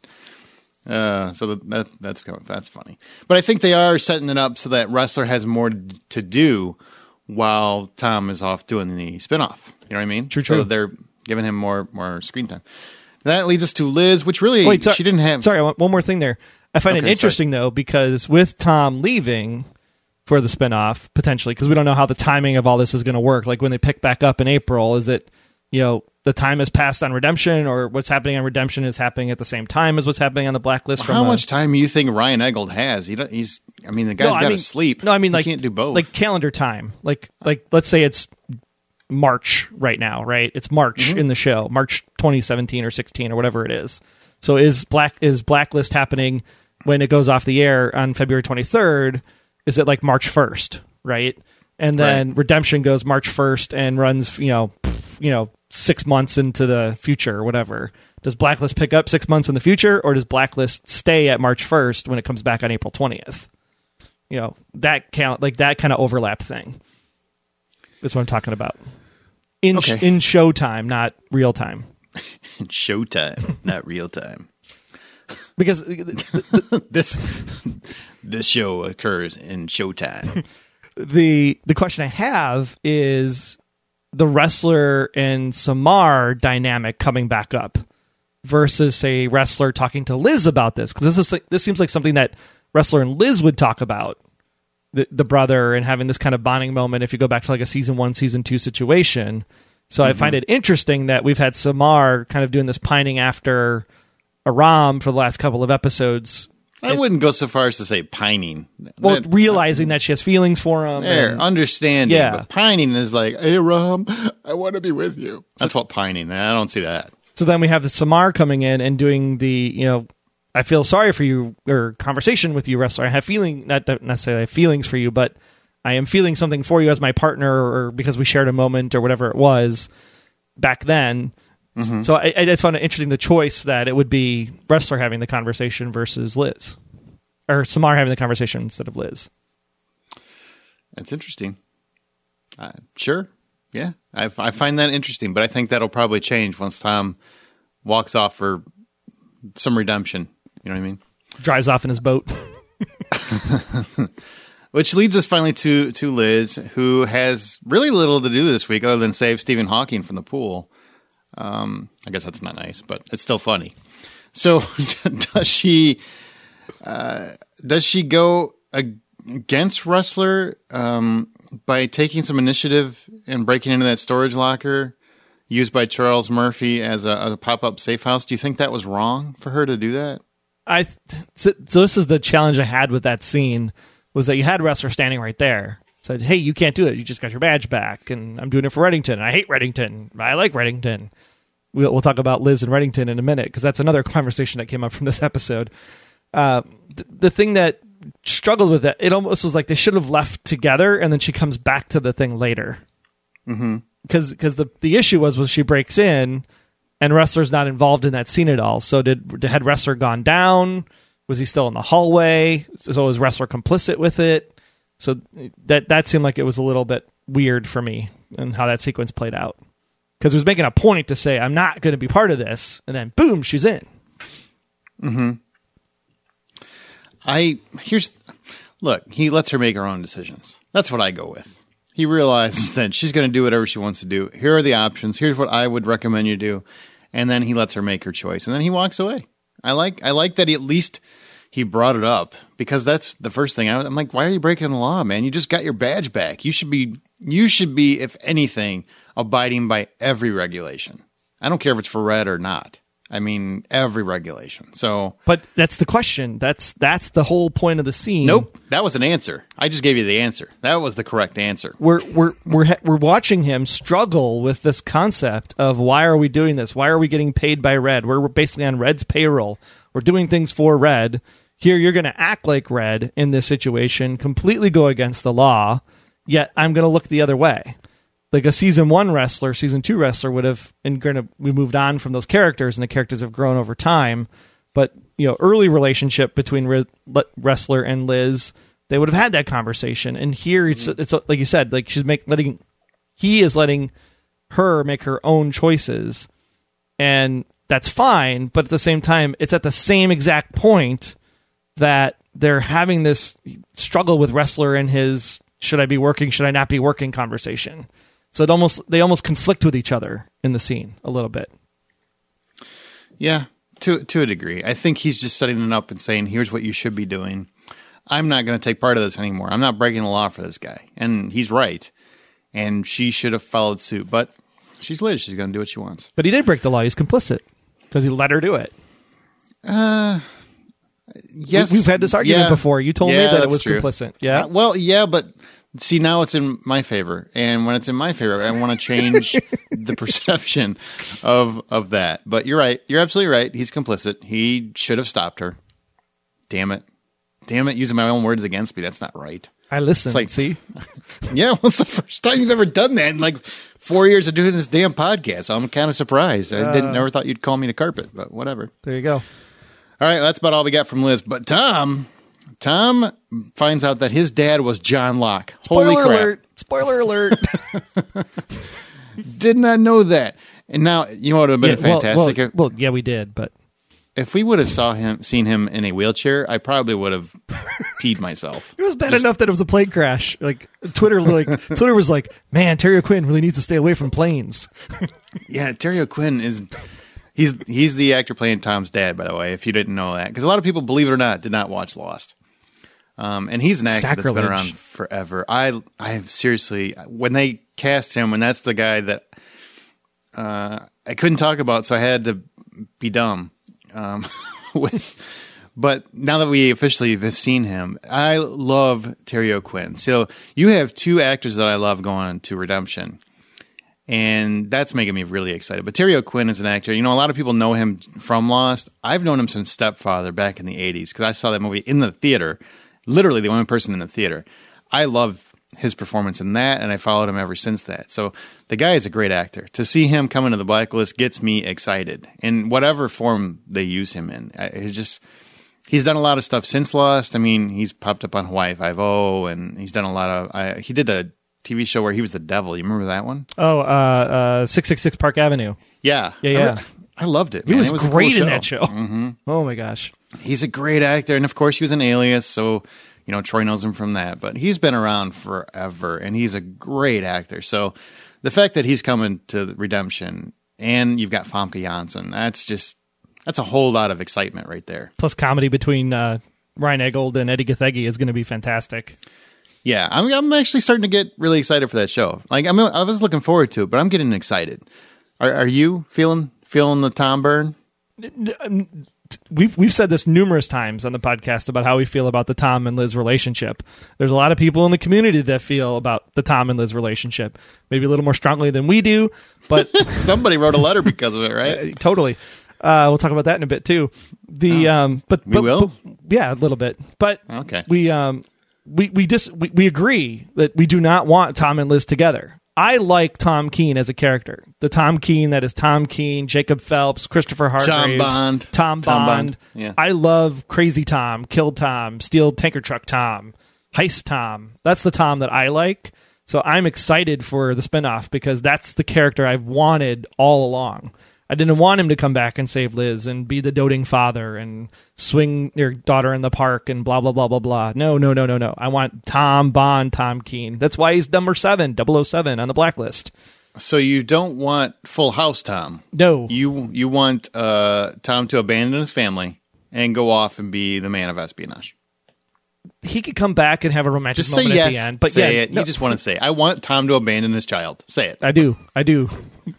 Uh, so that, that that's that's funny, but I think they are setting it up so that Wrestler has more to do while Tom is off doing the spinoff. You know what I mean? True, true. So they're giving him more more screen time. That leads us to Liz, which really Wait, so, she didn't have. Sorry, one more thing there. I find Okay, it interesting sorry. though because with Tom leaving for the spinoff potentially, because we don't know how the timing of all this is going to work. Like when they pick back up in April, is it you know? The time has passed on Redemption, or what's happening on Redemption is happening at the same time as what's happening on the Blacklist. Well, from how a, much time do you think Ryan Eggold has? He don't, he's. I mean, the guy's No, I got to mean- sleep. No, I mean He like can't do both. like calendar time. Like like let's say it's March right now, right? It's March Mm-hmm. in the show, March twenty seventeen or sixteen or whatever it is. So is Black is Blacklist happening when it goes off the air on February twenty-third? Is it like March first, right? And then Right. Redemption goes March first and runs, you know, you know, six months into the future or whatever. Does Blacklist pick up six months in the future, or does Blacklist stay at March first when it comes back on April twentieth? You know, that count like that kind of overlap thing is what I'm talking about. In Okay. in show time, not real time. Showtime, not real time. Because This this show occurs in Showtime. the the question I have is the Wrestler and Samar dynamic coming back up versus, say, Wrestler talking to Liz about this, because this is like, this seems like something that Wrestler and Liz would talk about, the the brother, and having this kind of bonding moment if you go back to like a season one, season two situation. So mm-hmm. I find it interesting that we've had Samar kind of doing this pining after Aram for the last couple of episodes. I wouldn't go so far as to say pining. Well, That- realizing that she has feelings for him. There, and- understanding. Yeah. But pining is like, hey, Rom, I want to be with you. That's what pining. I don't see that. So then we have the Samar coming in and doing the, you know, I feel sorry for you, or conversation with you, Wrestler. I have feeling, not necessarily I have feelings for you, but I am feeling something for you as my partner, or because we shared a moment or whatever it was back then. Mm-hmm. So I, I just found it interesting, the choice that it would be Wrestler having the conversation versus Liz, or Samar having the conversation instead of Liz. That's interesting. Uh, sure. Yeah. I, I find that interesting, but I think that'll probably change once Tom walks off for some redemption. You know what I mean? Drives off in his boat. Which leads us finally to, to Liz, who has really little to do this week other than save Stephen Hawking from the pool. Um, I guess that's not nice, but it's still funny. So does she uh, does she go against Wrestler um, by taking some initiative and breaking into that storage locker used by Charles Murphy as a, as a pop-up safe house? Do you think that was wrong for her to do that? I so, so this is the challenge I had with that scene, was that you had Wrestler standing right there. said, hey, you can't do it. You just got your badge back, and I'm doing it for Reddington. I hate Reddington. I like Reddington. We'll, we'll talk about Liz and Reddington in a minute, because that's another conversation that came up from this episode. Uh, th- the thing that struggled with it, it almost was like they should have left together, and then she comes back to the thing later. Mm-hmm. Because because the, the issue was, was she breaks in, and Ressler's not involved in that scene at all. So did had Ressler gone down? Was he still in the hallway? So was Ressler complicit with it? So that that seemed like it was a little bit weird for me, and how that sequence played out. Because it was making a point to say, I'm not going to be part of this, and then boom, she's in. Mm-hmm. I here's look. He lets her make her own decisions. That's what I go with. He realizes that she's going to do whatever she wants to do. Here are the options. Here's what I would recommend you do. And then he lets her make her choice. And then he walks away. I like I like that he, at least he brought it up, because that's the first thing. I, I'm like, why are you breaking the law, man? You just got your badge back. You should be, you should be, if anything, abiding by every regulation. I don't care if it's for red or not. I mean, every regulation. So, but that's the question. That's that's the whole point of the scene. Nope, that was an answer. I just gave you the answer. That was the correct answer. We're we're we're we're watching him struggle with this concept of, why are we doing this? Why are we getting paid by Red? We're basically on Red's payroll. We're doing things for Red. Here, you're going to act like Red in this situation, completely go against the law. Yet I'm going to look the other way. Like a season one wrestler, season two wrestler would have, and granted, we moved on from those characters, and the characters have grown over time. But, you know, early relationship between Re- Wrestler and Liz, they would have had that conversation. And here it's, it's like you said, like she's make, letting, he is letting her make her own choices, and that's fine. But at the same time, it's at the same exact point that they're having this struggle with Wrestler and his, should I be working, should I not be working conversation. So it almost they almost conflict with each other in the scene a little bit. Yeah, to to a degree. I think he's just setting it up and saying, here's what you should be doing. I'm not going to take part of this anymore. I'm not breaking the law for this guy. And he's right. And she should have followed suit. But she's Liz. She's going to do what she wants. But he did break the law. He's complicit because he let her do it. Uh, yes. We, we've had this argument yeah. before. You told yeah, me that it was true. complicit. Yeah. Uh, well, yeah, but see, now it's in my favor. And when it's in my favor, I want to change the perception of of that. But you're right. You're absolutely right. He's complicit. He should have stopped her. Damn it. Damn it. Using my own words against me. That's not right. I listen. It's like, see? Yeah, well, it's the first time you've ever done that in like four years of doing this damn podcast. So I'm kind of surprised. I didn't Uh, never thought you'd call me to carpet, but whatever. There you go. All right, that's about all we got from Liz. But Tom, Tom finds out that his dad was John Locke. Spoiler Holy crap. alert. Spoiler alert. Did not know that. And now, you know what would have been Yeah, well, fantastic? Well, if, well, yeah, we did, but if we would have saw him, seen him in a wheelchair, I probably would have peed myself. it was bad enough that it was a plane crash. Like Twitter, like Twitter was like, "Man, Terry O'Quinn really needs to stay away from planes." Yeah, Terry O'Quinn is he's he's the actor playing Tom's dad, by the way, if you didn't know that. Because a lot of people, believe it or not, did not watch Lost. Um, and he's an actor Sacrilege. that's been around forever. I I have seriously, when they cast him, and that's the guy that uh, I couldn't talk about, so I had to be dumb um, with. But now that we officially have seen him, I love Terry O'Quinn. So you have two actors that I love going to Redemption. And that's making me really excited. But Terry O'Quinn is an actor. You know, a lot of people know him from Lost. I've known him since Stepfather back in the eighties because I saw that movie in the theater. Literally the only person in the theater. I love his performance in that, and I followed him ever since that. So the guy is a great actor. To see him come into the Blacklist gets me excited. In whatever form they use him in. It's just, he's done a lot of stuff since Lost. I mean, he's popped up on Hawaii Five-O, and he's done a lot of, I, he did a T V show where he was the devil. You remember that one? Oh, uh, uh, six six six Park Avenue. Yeah. Yeah, yeah. I, I loved it. He man. was, it was great a cool in that show. Mm-hmm. Oh my gosh. He's a great actor. And of course he was an Alias. So, you know, Troy knows him from that, but he's been around forever and he's a great actor. So the fact that he's coming to Redemption and you've got Famke Janssen, that's just, that's a whole lot of excitement right there. Plus comedy between uh, Ryan Eggold and Eddie Gathegi is going to be fantastic. Yeah, I'm, I'm actually starting to get really excited for that show. Like, I mean, I was looking forward to it, but I'm getting excited. Are, are you feeling feeling the Tom burn? we've we've said this numerous times on the podcast about how we feel about the Tom and Liz relationship. There's a lot of people in the community that feel about the Tom and Liz relationship, maybe a little more strongly than we do, but somebody wrote a letter because of it, right? Uh, totally. Uh, we'll talk about that in a bit too. The oh, um, but, we but, will, but, yeah, a little bit. But okay, we um, we we just we, we agree that we do not want Tom and Liz together. I like Tom Keene as a character. The Tom Keene that is Tom Keene, Jacob Phelps, Christopher Hargrave, Tom Bond, Tom, Tom Bond. Bond. Yeah. I love Crazy Tom, Killed Tom, Steel Tanker Truck Tom, Heist Tom. That's the Tom that I like. So I'm excited for the spinoff because that's the character I've wanted all along. I didn't want him to come back and save Liz and be the doting father and swing your daughter in the park and blah, blah, blah, blah, blah. No, no, no, no, no. I want Tom Bond, Tom Keene. That's why he's number seven, double oh seven on the blacklist. So you don't want Full House Tom. No. You you want uh, Tom to abandon his family and go off and be the man of espionage. He could come back and have a romantic just say moment yes, at the end. But say yeah, it. No. You just want to say, I want Tom to abandon his child. Say it. I do. I do.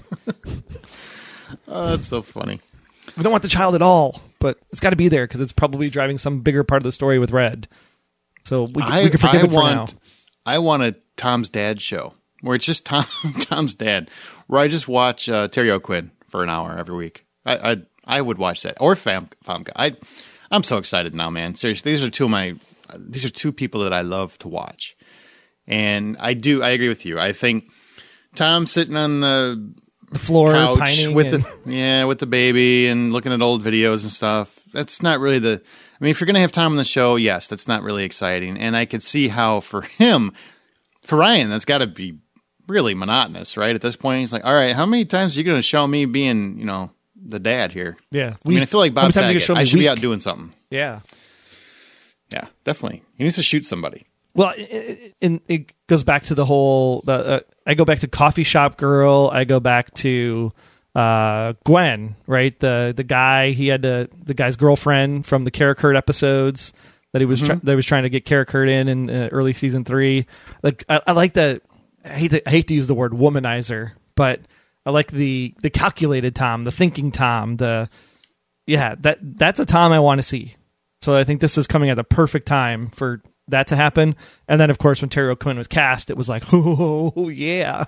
Oh, that's so funny. We don't want the child at all, but it's got to be there because it's probably driving some bigger part of the story with Red. So we, I, we can forgive I it for want, now. I want a Tom's Dad show where it's just Tom, Tom's dad, where I just watch uh, Terry O'Quinn for an hour every week. I I, I would watch that, or Fam, Famke. I I'm so excited now, man. Seriously, these are two of my these are two people that I love to watch, and I do I agree with you. I think Tom sitting on the The floor couch pining with and... the yeah with the baby and looking at old videos and stuff. That's not really the. I mean, if you're gonna have Tom on the show, yes, that's not really exciting. And I could see how for him, for Ryan, that's got to be really monotonous, right? At this point, he's like, all right, how many times are you gonna show me being, you know, the dad here? Yeah, I mean, I feel like Bob Saget. I should weak? be out doing something. Yeah, yeah, definitely. He needs to shoot somebody. Well, it, it, it goes back to the whole. The, uh, I go back to Coffee Shop Girl. I go back to uh, Gwen, right? The the guy he had to the guy's girlfriend from the Karakurt episodes that he was mm-hmm. try, that he was trying to get Karakurt in in uh, early season three. Like I, I like that. I hate to, I hate to use the word womanizer, but I like the the calculated Tom, the thinking Tom. The yeah, that that's a Tom I want to see. So I think this is coming at the perfect time for that to happen. And then, of course, when Terry O'Quinn was cast, it was like, oh, yeah.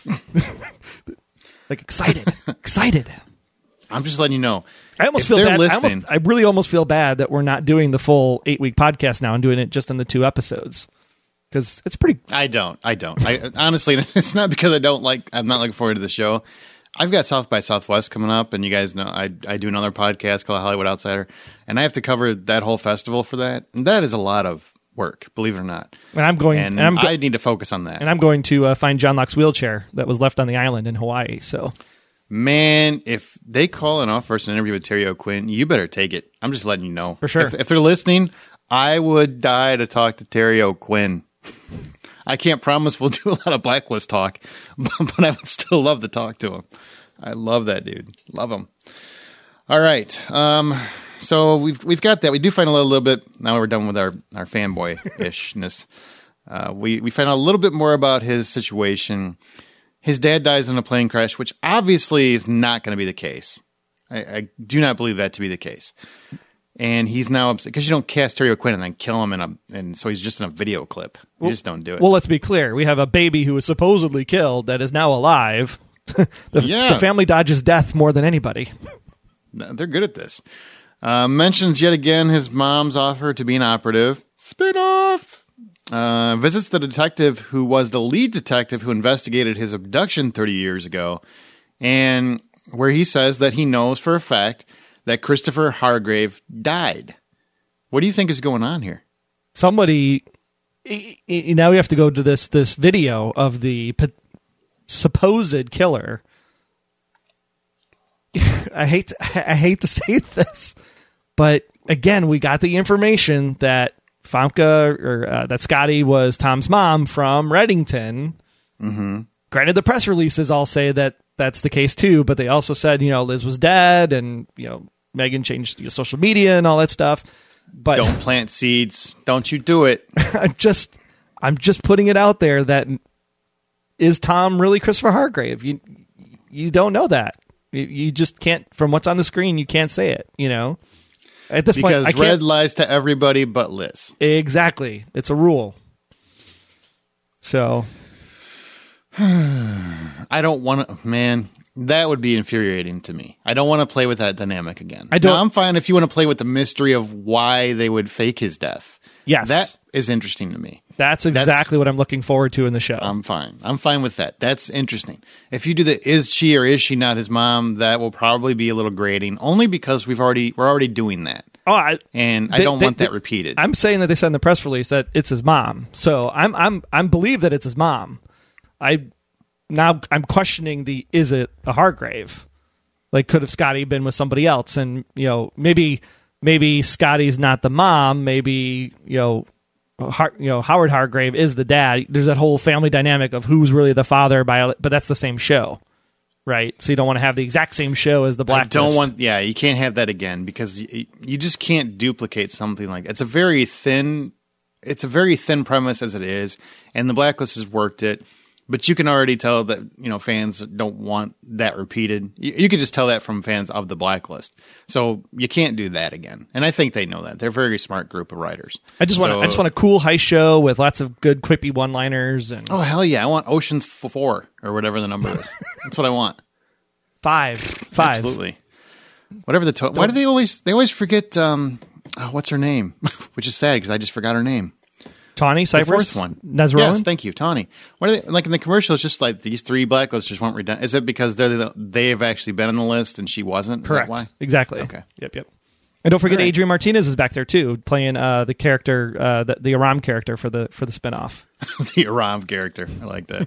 Like, excited. excited. I'm just letting you know. I almost feel bad. I, almost, I really almost feel bad that we're not doing the full eight-week podcast now and doing it just in the two episodes. Because it's pretty... I don't. I don't. I honestly, it's not because I don't like... I'm not looking forward to the show. I've got South by Southwest coming up, and you guys know I, I do another podcast called Hollywood Outsider, and I have to cover that whole festival for that. And that is a lot of work, believe it or not. And I'm going, and, and I'm go- I need to focus on that. And I'm going to uh, find John Locke's wheelchair that was left on the island in Hawaii. So, man, if they call an off for an interview with Terry O'Quinn, you better take it. I'm just letting you know for sure. If, if they're listening, I would die to talk to Terry O'Quinn. I can't promise we'll do a lot of Blacklist talk, but, but I would still love to talk to him. I love that dude. Love him. All right. Um, so we've we've got that. We do find a little, little bit, now we're done with our, our fanboy-ishness. uh, we, we find out a little bit more about his situation. His dad dies in a plane crash, which obviously is not going to be the case. I, I do not believe that to be the case. And he's now upset because you don't cast Terry O'Quinn and then kill him in a, and so he's just in a video clip. You well, just don't do it. Well, let's be clear. We have a baby who was supposedly killed that is now alive. the, yeah. the family dodges death more than anybody. They're good at this. Uh, mentions yet again his mom's offer to be an operative. Spin off. Uh, visits the detective who was the lead detective who investigated his abduction thirty years ago, and where he says that he knows for a fact that Christopher Hargrave died. What do you think is going on here? Somebody, now we have to go to this this video of the supposed killer. I hate to, I hate to say this, but again, we got the information that Famke or uh, that Scotty was Tom's mom from Reddington. Mm-hmm. Granted, the press releases all say that that's the case too, but they also said, you know, Liz was dead and, you know, Megan changed you know, social media and all that stuff. But don't plant seeds. Don't you do it. I'm just, I'm just putting it out there that is Tom really Christopher Hargrave? You, you don't know that. You, you just can't, from what's on the screen, you can't say it, you know? At this because point, I can't, Red lies to everybody but Liz. Exactly. It's a rule. So. I don't want to, man, that would be infuriating to me. I don't want to play with that dynamic again. I don't. Now, I'm fine if you want to play with the mystery of why they would fake his death. Yes. That is interesting to me. That's exactly That's, what I'm looking forward to in the show. I'm fine. I'm fine with that. That's interesting. If you do the is she or is she not his mom, that will probably be a little grating, only because we've already we're already doing that. Oh, I, and they, I don't they, want that they, repeated. I'm saying that they said in the press release that it's his mom. So I'm I'm I'm believe that it's his mom. I now I'm questioning the is it a Hargrave? Like, could have Scotty been with somebody else? And you know, maybe maybe Scotty's not the mom. Maybe you know. Har- you know, Howard Hargrave is the dad. There's that whole family dynamic of who's really the father, by, but that's the same show, right? So you don't want to have the exact same show as the Blacklist. I don't want, yeah, you can't have that again because you, you just can't duplicate something like it's a very thin, it's a very thin premise as it is, and the Blacklist has worked it. But you can already tell that, you know, fans don't want that repeated. You, you could just tell that from fans of the Blacklist. So you can't do that again. And I think they know that. They're a very smart group of writers. I just want so, I just want a cool heist show with lots of good quippy one-liners. And oh, hell yeah. I want Ocean's Four or whatever the number is. That's what I want. Five. Five. Absolutely. Whatever the to- Why do they always, they always forget, um, oh, what's her name? Which is sad because I just forgot her name. Tawny, Cypress? The fourth one. Nesrolin? Yes, thank you, Tawny. What are they, like in the commercial, it's just like these three Blacklists just weren't redundant. Is it because they're the, they've actually been on the list and she wasn't? Is Correct. that why? Exactly. Okay. Yep, yep. And don't forget right. Adrian Martinez is back there too, playing uh, the character, uh, the, the Aram character for the for the spinoff. The Aram character. I like that.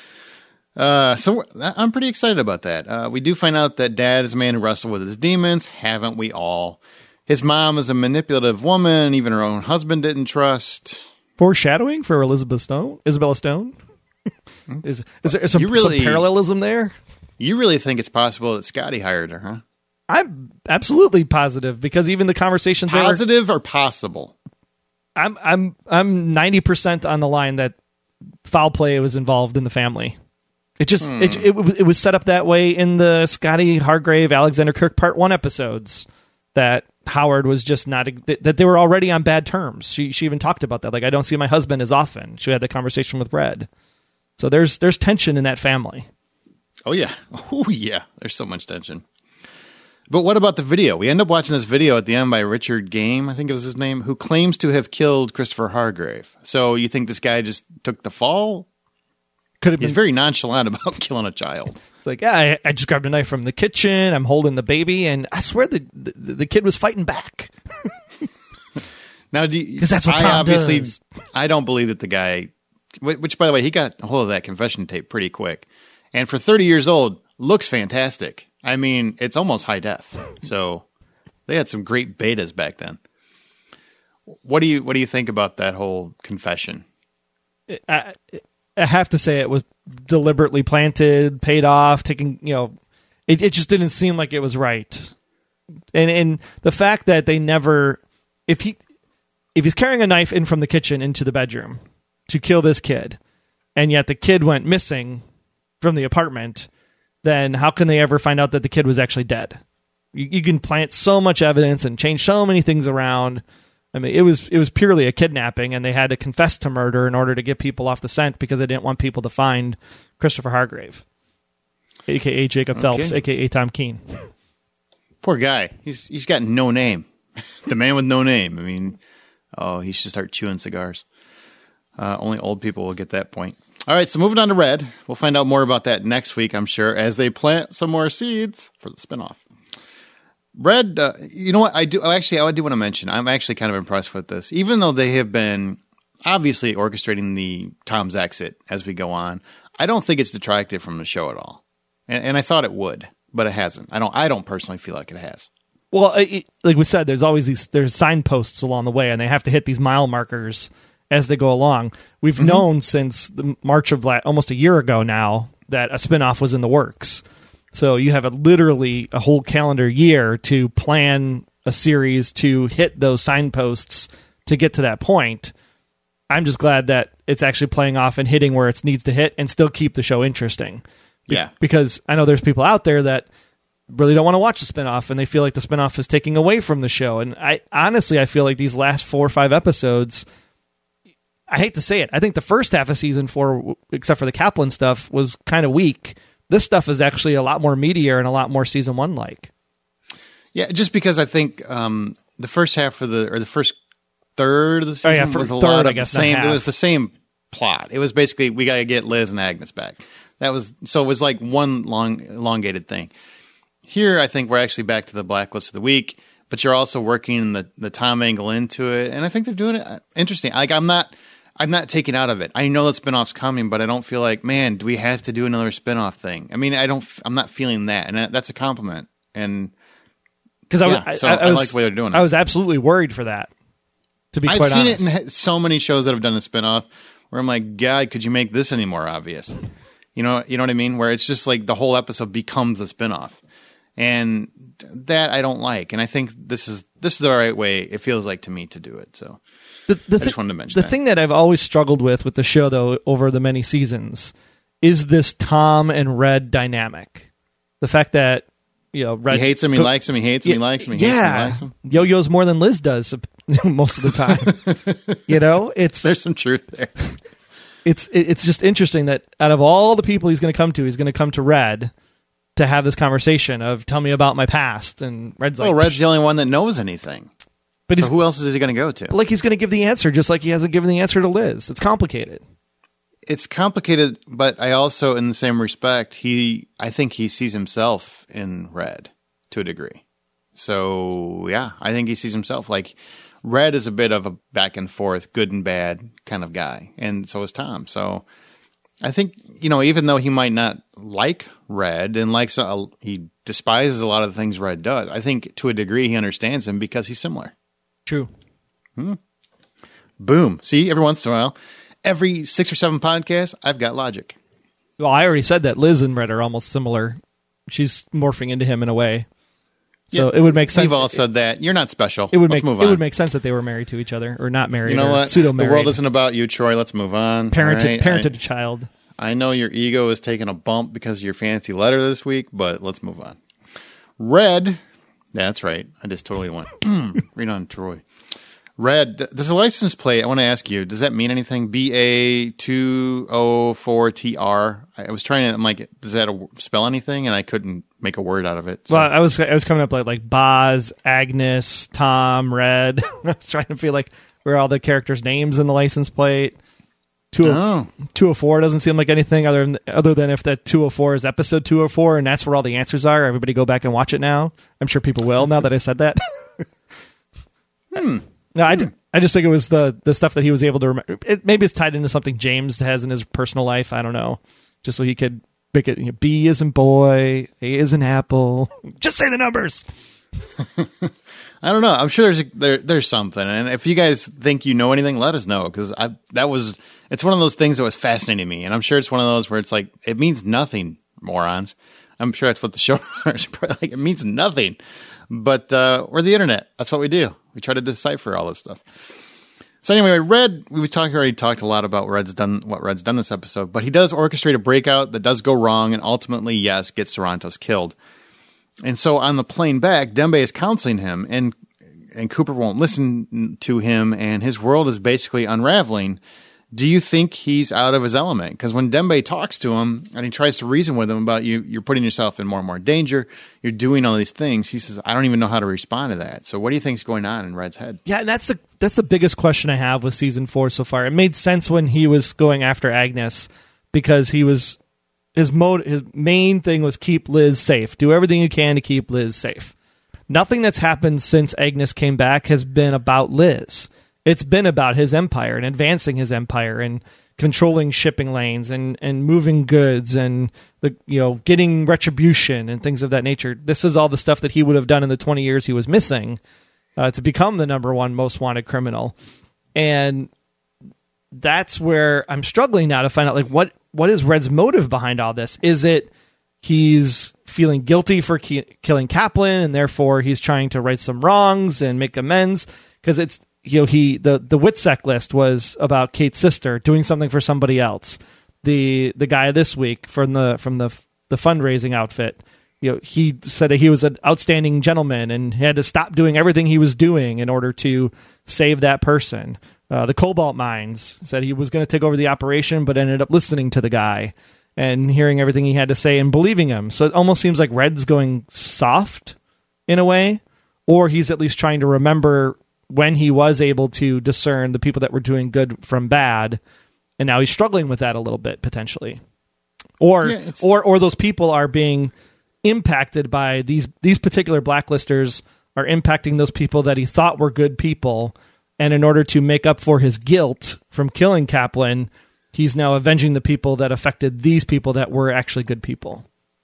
uh, so I'm pretty excited about that. Uh, we do find out that Dad is a man who wrestled with his demons. Haven't we all? His mom is a manipulative woman. Even her own husband didn't trust. Foreshadowing for Elizabeth Stone, Isabella Stone. is is there some, really, some parallelism there? You really think it's possible that Scotty hired her, huh? I'm absolutely positive because even the conversations positive were, or possible. I'm I'm I'm ninety percent on the line that foul play was involved in the family. It just hmm. it, it it was set up that way in the Scotty Hargrave Alexander Kirk Part One episodes that Howard was just not, that they were already on bad terms. She she even talked about that. Like, I don't see my husband as often. She had the conversation with Red. So there's there's tension in that family. Oh, yeah. Oh, yeah. There's so much tension. But what about the video? We end up watching this video at the end by Richard Game, I think it was his name, who claims to have killed Christopher Hargrave. So you think this guy just took the fall? Could have He's been very nonchalant about killing a child. It's like, yeah, I, I just grabbed a knife from the kitchen. I'm holding the baby, and I swear the the, the kid was fighting back. Now, because that's what Tom I obviously does. I don't believe that the guy, which by the way, he got a hold of that confession tape pretty quick, and for thirty years old, looks fantastic. I mean, it's almost high def. So they had some great betas back then. What do you what do you think about that whole confession? I, I have to say it was deliberately planted, paid off, taking, you know, it, it just didn't seem like it was right. And and the fact that they never, if he if he's carrying a knife in from the kitchen into the bedroom to kill this kid, and yet the kid went missing from the apartment, then how can they ever find out that the kid was actually dead? You, you can plant so much evidence and change so many things around. I mean, it was it was purely a kidnapping, and they had to confess to murder in order to get people off the scent because they didn't want people to find Christopher Hargrave, a k a. Jacob okay. Phelps, a k a. Tom Keene. Poor guy. He's he's got no name. The man with no name. I mean, oh, he should start chewing cigars. Uh, only old people will get that point. All right, so moving on to Red. We'll find out more about that next week, I'm sure, as they plant some more seeds for the spinoff. Red, uh, you know what? I do actually. I do want to mention. I'm actually kind of impressed with this, even though they have been obviously orchestrating the Tom's exit as we go on. I don't think it's detracted from the show at all, and, and I thought it would, but it hasn't. I don't. I don't personally feel like it has. Well, it, like we said, there's always these there's signposts along the way, and they have to hit these mile markers as they go along. We've mm-hmm. known since the March of la- almost a year ago now that a spinoff was in the works. So you have a, literally a whole calendar year to plan a series to hit those signposts to get to that point. I'm just glad that it's actually playing off and hitting where it needs to hit and still keep the show interesting. Be- yeah. Because I know there's people out there that really don't want to watch the spinoff, and they feel like the spinoff is taking away from the show. And I honestly, I feel like these last four or five episodes, I hate to say it, I think the first half of season four, except for the Kaplan stuff, was kind of weak. This stuff is actually a lot more meatier and a lot more season one like. Yeah, just because I think um, the first half of the or the first third of the season oh, yeah, was a third, lot I of the guess, same. It was the same plot. It was basically we got to get Liz and Agnes back. That was so it was like one long elongated thing. Here, I think we're actually back to the Blacklist of the week, but you're also working the the Tom angle into it, and I think they're doing it interesting. Like I'm not. I'm not taken out of it. I know that spinoff's coming, but I don't feel like, man, do we have to do another spinoff thing? I mean, I don't. I'm not feeling that, and that's a compliment. And because yeah, I, so I, I, I was, like the way they're doing it. I was absolutely worried for that. To be I've quite seen honest, it in so many shows that have done a spinoff where I'm like, God, could you make this any more obvious? You know, you know what I mean? Where it's just like the whole episode becomes a spinoff, and that I don't like. And I think this is this is the right way. It feels like to me to do it. So. The, the, I th- just wanted to mention the that. thing that I've always struggled with with the show, though, over the many seasons, is this Tom and Red dynamic. The fact that, you know, Red... He hates him, he go, likes him, he hates him, yeah, he likes him, he hates yeah. him, he likes him. Yo-yo's more than Liz does most of the time. You know? it's There's some truth there. It's it's just interesting that out of all the people he's going to come to, he's going to come to Red to have this conversation of, tell me about my past. And Red's like... Well, Red's the only one that knows anything. But so he's, who else is he going to go to? Like he's going to give the answer, just like he hasn't given the answer to Liz. It's complicated. It's complicated, but I also, in the same respect, he I think he sees himself in Red to a degree. So yeah, I think he sees himself like Red is a bit of a back and forth, good and bad kind of guy, and so is Tom. So I think, you know, even though he might not like Red and likes a, he despises a lot of the things Red does, I think to a degree he understands him because he's similar. True. Hmm. Boom. See, every once in a while, every six or seven podcasts, I've got logic. Well, I already said that Liz and Red are almost similar. She's morphing into him in a way. So Yeah, it would make sense. We've all said that. You're not special. It would Let's make move on. it would make sense that they were married to each other, or not married. You know or what? Pseudo The married. world isn't about you, Troy. Let's move on. Parented, All right? parented I, a child. I know your ego is taking a bump because of your fancy letter this week, but let's move on. Red. That's right. I just totally went, mm, read on Troy. Red, does the license plate, I want to ask you, does that mean anything? B A two oh four T R. I was trying to, I'm like, does that spell anything? And I couldn't make a word out of it. So. Well, I was I was coming up like like Boz, Agnes, Tom, Red. I was trying to feel like where all the characters' names in the license plate. two oh four doesn't seem like anything other than other than if that two oh four is episode two oh four, and that's where all the answers are. Everybody go back and watch it now. I'm sure people will now that I said that. hmm. No, I, d- I just think it was the, the stuff that he was able to remember. It, maybe it's tied into something James has in his personal life. I don't know. Just so he could make it, you know, B is in boy, A is in apple. Just say the numbers. I don't know. I'm sure there's a, there there's something. And if you guys think you know anything, let us know. Because I that was it's one of those things that was fascinating to me. And I'm sure it's one of those where it's like, it means nothing, morons. I'm sure that's what the showrunners are probably like. It means nothing. But uh, we're the internet. That's what we do. We try to decipher all this stuff. So anyway, Red, we talked already talked a lot about what Red's done, what Red's done this episode, but he does orchestrate a breakout that does go wrong, and ultimately, yes, gets Sarantos killed. And so on the plane back, Dembe is counseling him, and and Cooper won't listen to him, and his world is basically unraveling. Do you think he's out of his element? Because when Dembe talks to him and he tries to reason with him about you, you're putting yourself in more and more danger. You're doing all these things. He says, I don't even know how to respond to that. So what do you think's going on in Red's head? Yeah, and that's the that's the biggest question I have with season four so far. It made sense when he was going after Agnes because he was his mode his main thing was keep Liz safe. Do everything you can to keep Liz safe. Nothing that's happened since Agnes came back has been about Liz. It's been about his empire and advancing his empire and controlling shipping lanes and, and moving goods and the you know getting retribution and things of that nature. This is all the stuff that he would have done in the twenty years he was missing uh, to become the number one most wanted criminal. And that's where I'm struggling now to find out like what what is Red's motive behind all this? Is it he's feeling guilty for ki- killing Kaplan and therefore he's trying to right some wrongs and make amends? Because it's You know, he the the WITSEC list was about Kate's sister doing something for somebody else. The the guy this week from the from the the fundraising outfit you know, he said that he was an outstanding gentleman and had to stop doing everything he was doing in order to save that person. Uh, the Cobalt Mines said he was going to take over the operation, but ended up listening to the guy and hearing everything he had to say and believing him. So it almost seems like Red's going soft in a way, or he's at least trying to remember when he was able to discern the people that were doing good from bad, and now he's struggling with that a little bit potentially. Or yeah, or or those people are being impacted by these these particular blacklisters are impacting those people that he thought were good people. And in order to make up for his guilt from killing Kaplan, he's now avenging the people that affected these people that were actually good people.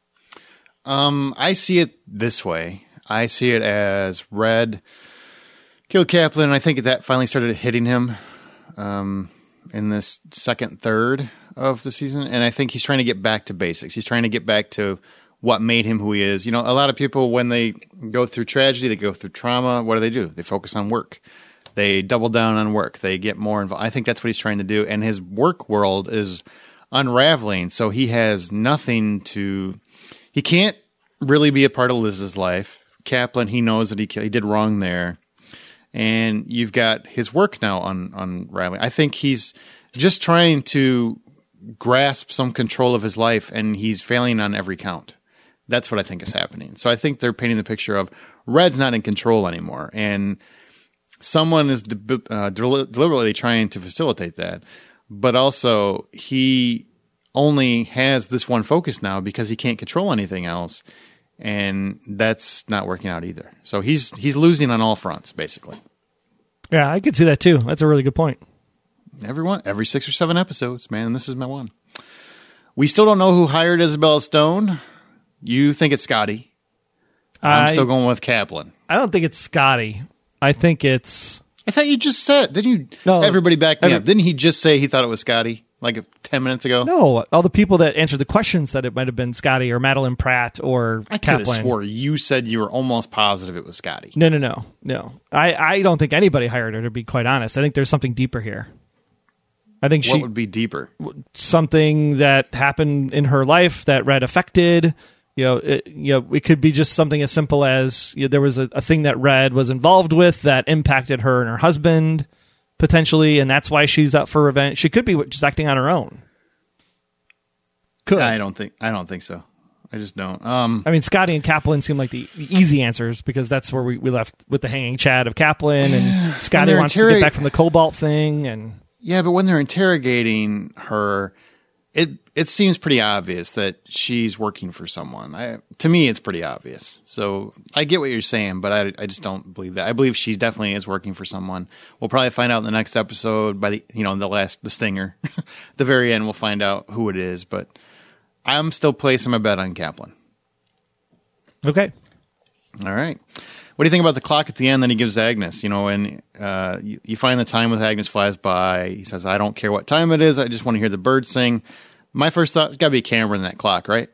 Um, I see it this way. I see it as Red killed Kaplan, and I think that finally started hitting him um, in this second third of the season. And I think he's trying to get back to basics. He's trying to get back to what made him who he is. You know, a lot of people, when they go through tragedy, they go through trauma, what do they do? They focus on work. They double down on work. They get more involved. I think that's what he's trying to do. And his work world is unraveling. So he has nothing to, he can't really be a part of Liz's life. Kaplan, he knows that he, he did wrong there. And you've got his work now un, unraveling. I think he's just trying to grasp some control of his life, and he's failing on every count. That's what I think is happening. So I think they're painting the picture of Red's not in control anymore. And someone is de- uh, del- deliberately trying to facilitate that, but also he only has this one focus now because he can't control anything else, and that's not working out either. So he's he's losing on all fronts, basically. Yeah, I could see that too. That's a really good point. Everyone, every six or seven episodes, man, and this is my one. We still don't know who hired Isabella Stone. You think it's Scotty. I'm I, still going with Kaplan. I don't think it's Scotty. I think it's... I thought you just said... Didn't you... No, everybody back me every, up. Didn't he just say he thought it was Scotty like ten minutes ago? No. All the people that answered the question said it might have been Scotty or Madeline Pratt or I Kaplan. could have swore you said you were almost positive it was Scotty. No, no, no. No. I, I don't think anybody hired her, to be quite honest. I think there's something deeper here. I think what she... would be deeper? Something that happened in her life that Red affected... You know, it, you know, it could be just something as simple as you know, there was a, a thing that Red was involved with that impacted her and her husband potentially, and that's why she's up for revenge. She could be just acting on her own. Could I don't think I don't think so. I just don't. Um, I mean, Scotty and Kaplan seem like the, the easy answers because that's where we, we left with the hanging chad of Kaplan, and Scotty wants interrog- to get back from the Cobalt thing, and yeah, but when they're interrogating her. It it seems pretty obvious that she's working for someone. I, to me, it's pretty obvious. So I get what you're saying, but I, I just don't believe that. I believe she definitely is working for someone. We'll probably find out in the next episode by the you know the last the stinger, the very end. We'll find out who it is. But I'm still placing my bet on Kaplan. Okay. All right. What do you think about the clock at the end that he gives Agnes? You know, and uh, you, you find the time with Agnes flies by. He says, I don't care what time it is. I just want to hear the birds sing. My first thought, there's got to be a camera in that clock, right?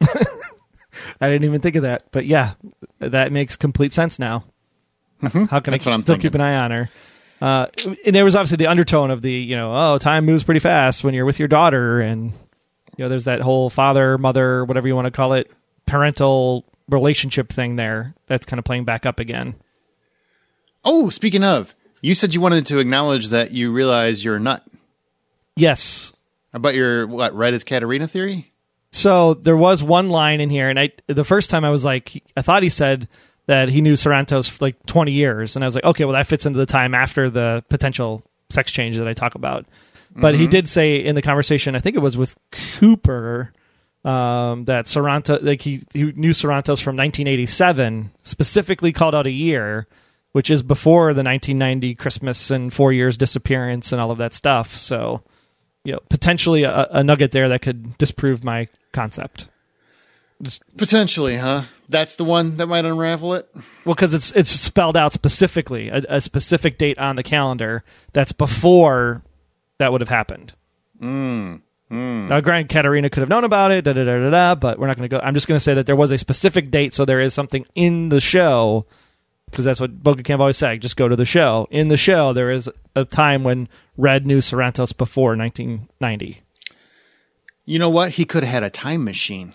I didn't even think of that. But yeah, that makes complete sense now. Mm-hmm. How can That's I what I'm still thinking. keep an eye on her? Uh, and there was obviously the undertone of the, you know, oh, time moves pretty fast when you're with your daughter. And, you know, there's that whole father, mother, whatever you want to call it, parental relationship thing there that's kind of playing back up again. Oh, speaking of, you said you wanted to acknowledge that you realize you're a nut. Yes. About your, what, Red is Katarina theory? So there was one line in here, and I the first time I was like, I thought he said that he knew Sorrento's for like twenty years, and I was like, okay, well, that fits into the time after the potential sex change that I talk about. But mm-hmm. he did say in the conversation, I think it was with Cooper, um, that Sorrento, like he, he knew Sorrento's from nineteen eighty-seven, specifically called out a year, which is before the nineteen ninety Christmas and four years disappearance and all of that stuff. So, you know, potentially a, a nugget there that could disprove my concept. Just, potentially, huh? That's the one that might unravel it? Well, because it's it's spelled out specifically, a, a specific date on the calendar that's before that would have happened. Mm. Mm. Now, granted, Katarina could have known about it, da, da, da, da, da, but we're not going to go. I'm just going to say that there was a specific date, so there is something in the show, because that's what Boca Camp always said, just go to the show. In the show, there is a time when Red knew Sorrento's before nineteen ninety. You know what? He could have had a time machine.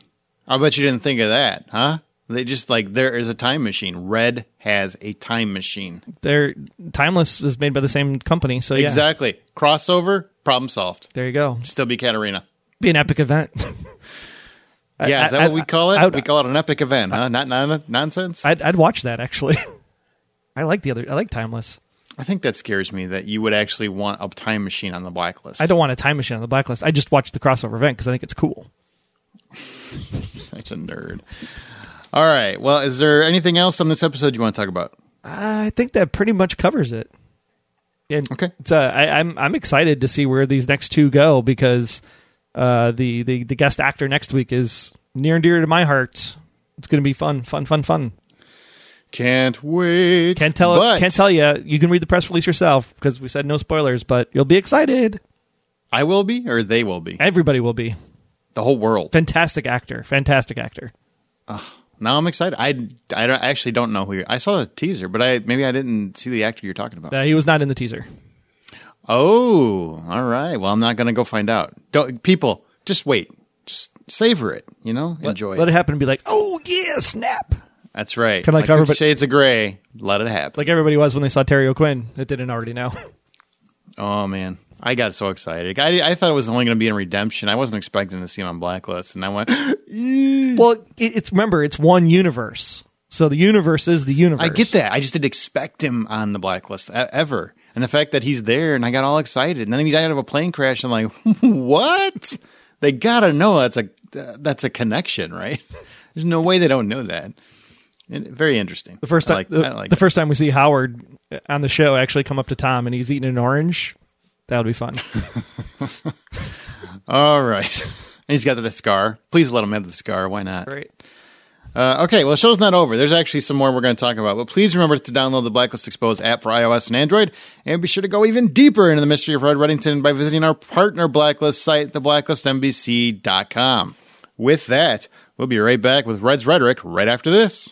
I bet you didn't think of that, huh? They just like, there is a time machine. Red has a time machine. They're Timeless is made by the same company, so yeah. Exactly. Crossover, problem solved. There you go. Still be Katarina. Be an epic event. Yeah, I, is that I, what we call it? I, I, we call it an epic event, huh? Not, not nonsense? I'd, I'd watch that, actually. I like the other. I like Timeless. I think that scares me that you would actually want a time machine on the blacklist. I don't want a time machine on the blacklist. I just watched the crossover event because I think it's cool. Such a nerd. All right. Well, is there anything else on this episode you want to talk about? I think that pretty much covers it. And okay. It's, uh, I, I'm I'm excited to see where these next two go because uh, the, the the guest actor next week is near and dear to my heart. It's going to be fun, fun, fun, fun. Can't wait. Can't tell. But Can't tell you. You can read the press release yourself because we said no spoilers, but you'll be excited. I will be, or they will be. Everybody will be. The whole world. Fantastic actor. Fantastic actor. Uh, now I'm excited. I, I don't- actually don't know who you're. I saw the teaser, but I maybe I didn't see the actor you're talking about. Uh, he was not in the teaser. Oh, all right. Well, I'm not going to go find out. Don't people just wait. Just savor it. You know, enjoy. Let, let it happen and be like, oh yeah, snap. That's right. Kinda like like Fifty everybody- Shades of Grey. Let it happen. Like everybody was when they saw Terry O'Quinn that didn't already know. Oh man, I got so excited. I, I thought it was only going to be in Redemption. I wasn't expecting to see him on Blacklist, and I went. Well, it, it's remember it's one universe, so the universe is the universe. I get that. I just didn't expect him on the Blacklist e- ever, and the fact that he's there, and I got all excited, and then he died out of a plane crash. I'm like, what? They gotta know that's a uh, that's a connection, right? There's no way they don't know that. And very interesting. The first time, I like, the, I like the it. first time we see Howard on the show actually come up to Tom and he's eating an orange, that would be fun. All right, and he's got the scar. Please let him have the scar. Why not? Great. Uh, okay, well, the show's not over. There's actually some more we're going to talk about. But please remember to download the Blacklist Exposed app for iOS and Android. And be sure to go even deeper into the mystery of Red Reddington by visiting our partner Blacklist site, the blacklist n b c dot com. With that, we'll be right back with Red's Rhetoric right after this.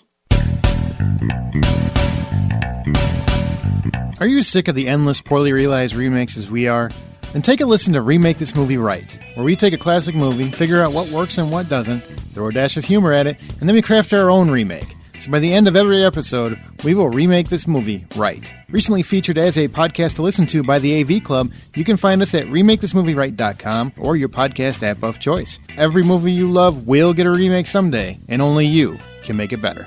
Are you sick of the endless, poorly realized remakes as we are? Then take a listen to Remake This Movie Right, where we take a classic movie, figure out what works and what doesn't, throw a dash of humor at it, and then we craft our own remake. So by the end of every episode, we will remake this movie right. Recently featured as a podcast to listen to by the A V Club, you can find us at remake this movie right dot com or your podcast app of choice. Every movie you love will get a remake someday, and only you can make it better.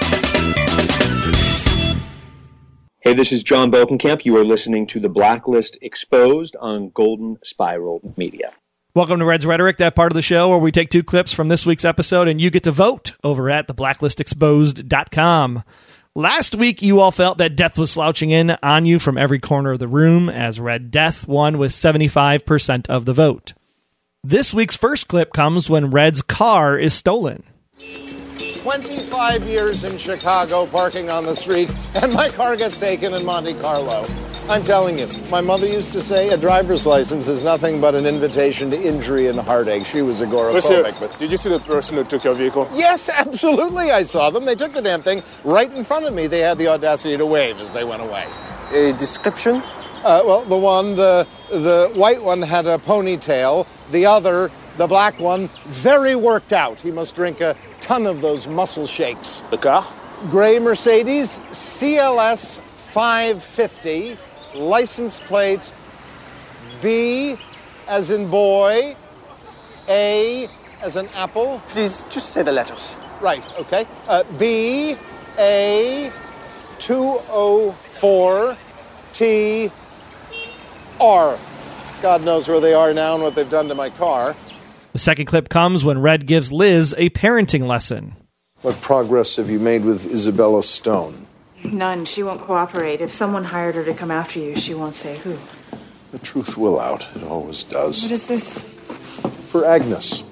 Hey, this is John Bokenkamp. You are listening to The Blacklist Exposed on Golden Spiral Media. Welcome to Red's Rhetoric, that part of the show where we take two clips from this week's episode and you get to vote over at the blacklist exposed dot com. Last week, you all felt that death was slouching in on you from every corner of the room as Red Death won with seventy-five percent of the vote. This week's first clip comes when Red's car is stolen. twenty-five years in Chicago parking on the street, and my car gets taken in Monte Carlo. I'm telling you, my mother used to say a driver's license is nothing but an invitation to injury and heartache. She was agoraphobic. Mister, But did you see the person who took your vehicle? yes, absolutely, I saw them. They took the damn thing right in front of me. They had the audacity to wave as they went away. A description? Uh, well, the one, the the white one had a ponytail. The other, the black one, very worked out. He must drink a ton of those muscle shakes. The car? Gray Mercedes C L S five fifty, license plate B as in boy, A as in apple. Please, just say the letters. Right, okay. Uh, B A two oh four T R. God knows where they are now and what they've done to my car. The second clip comes when Red gives Liz a parenting lesson. What progress have you made with Isabella Stone? None. She won't cooperate. If someone hired her to come after you, she won't say who. The truth will out. It always does. What is this? For Agnes.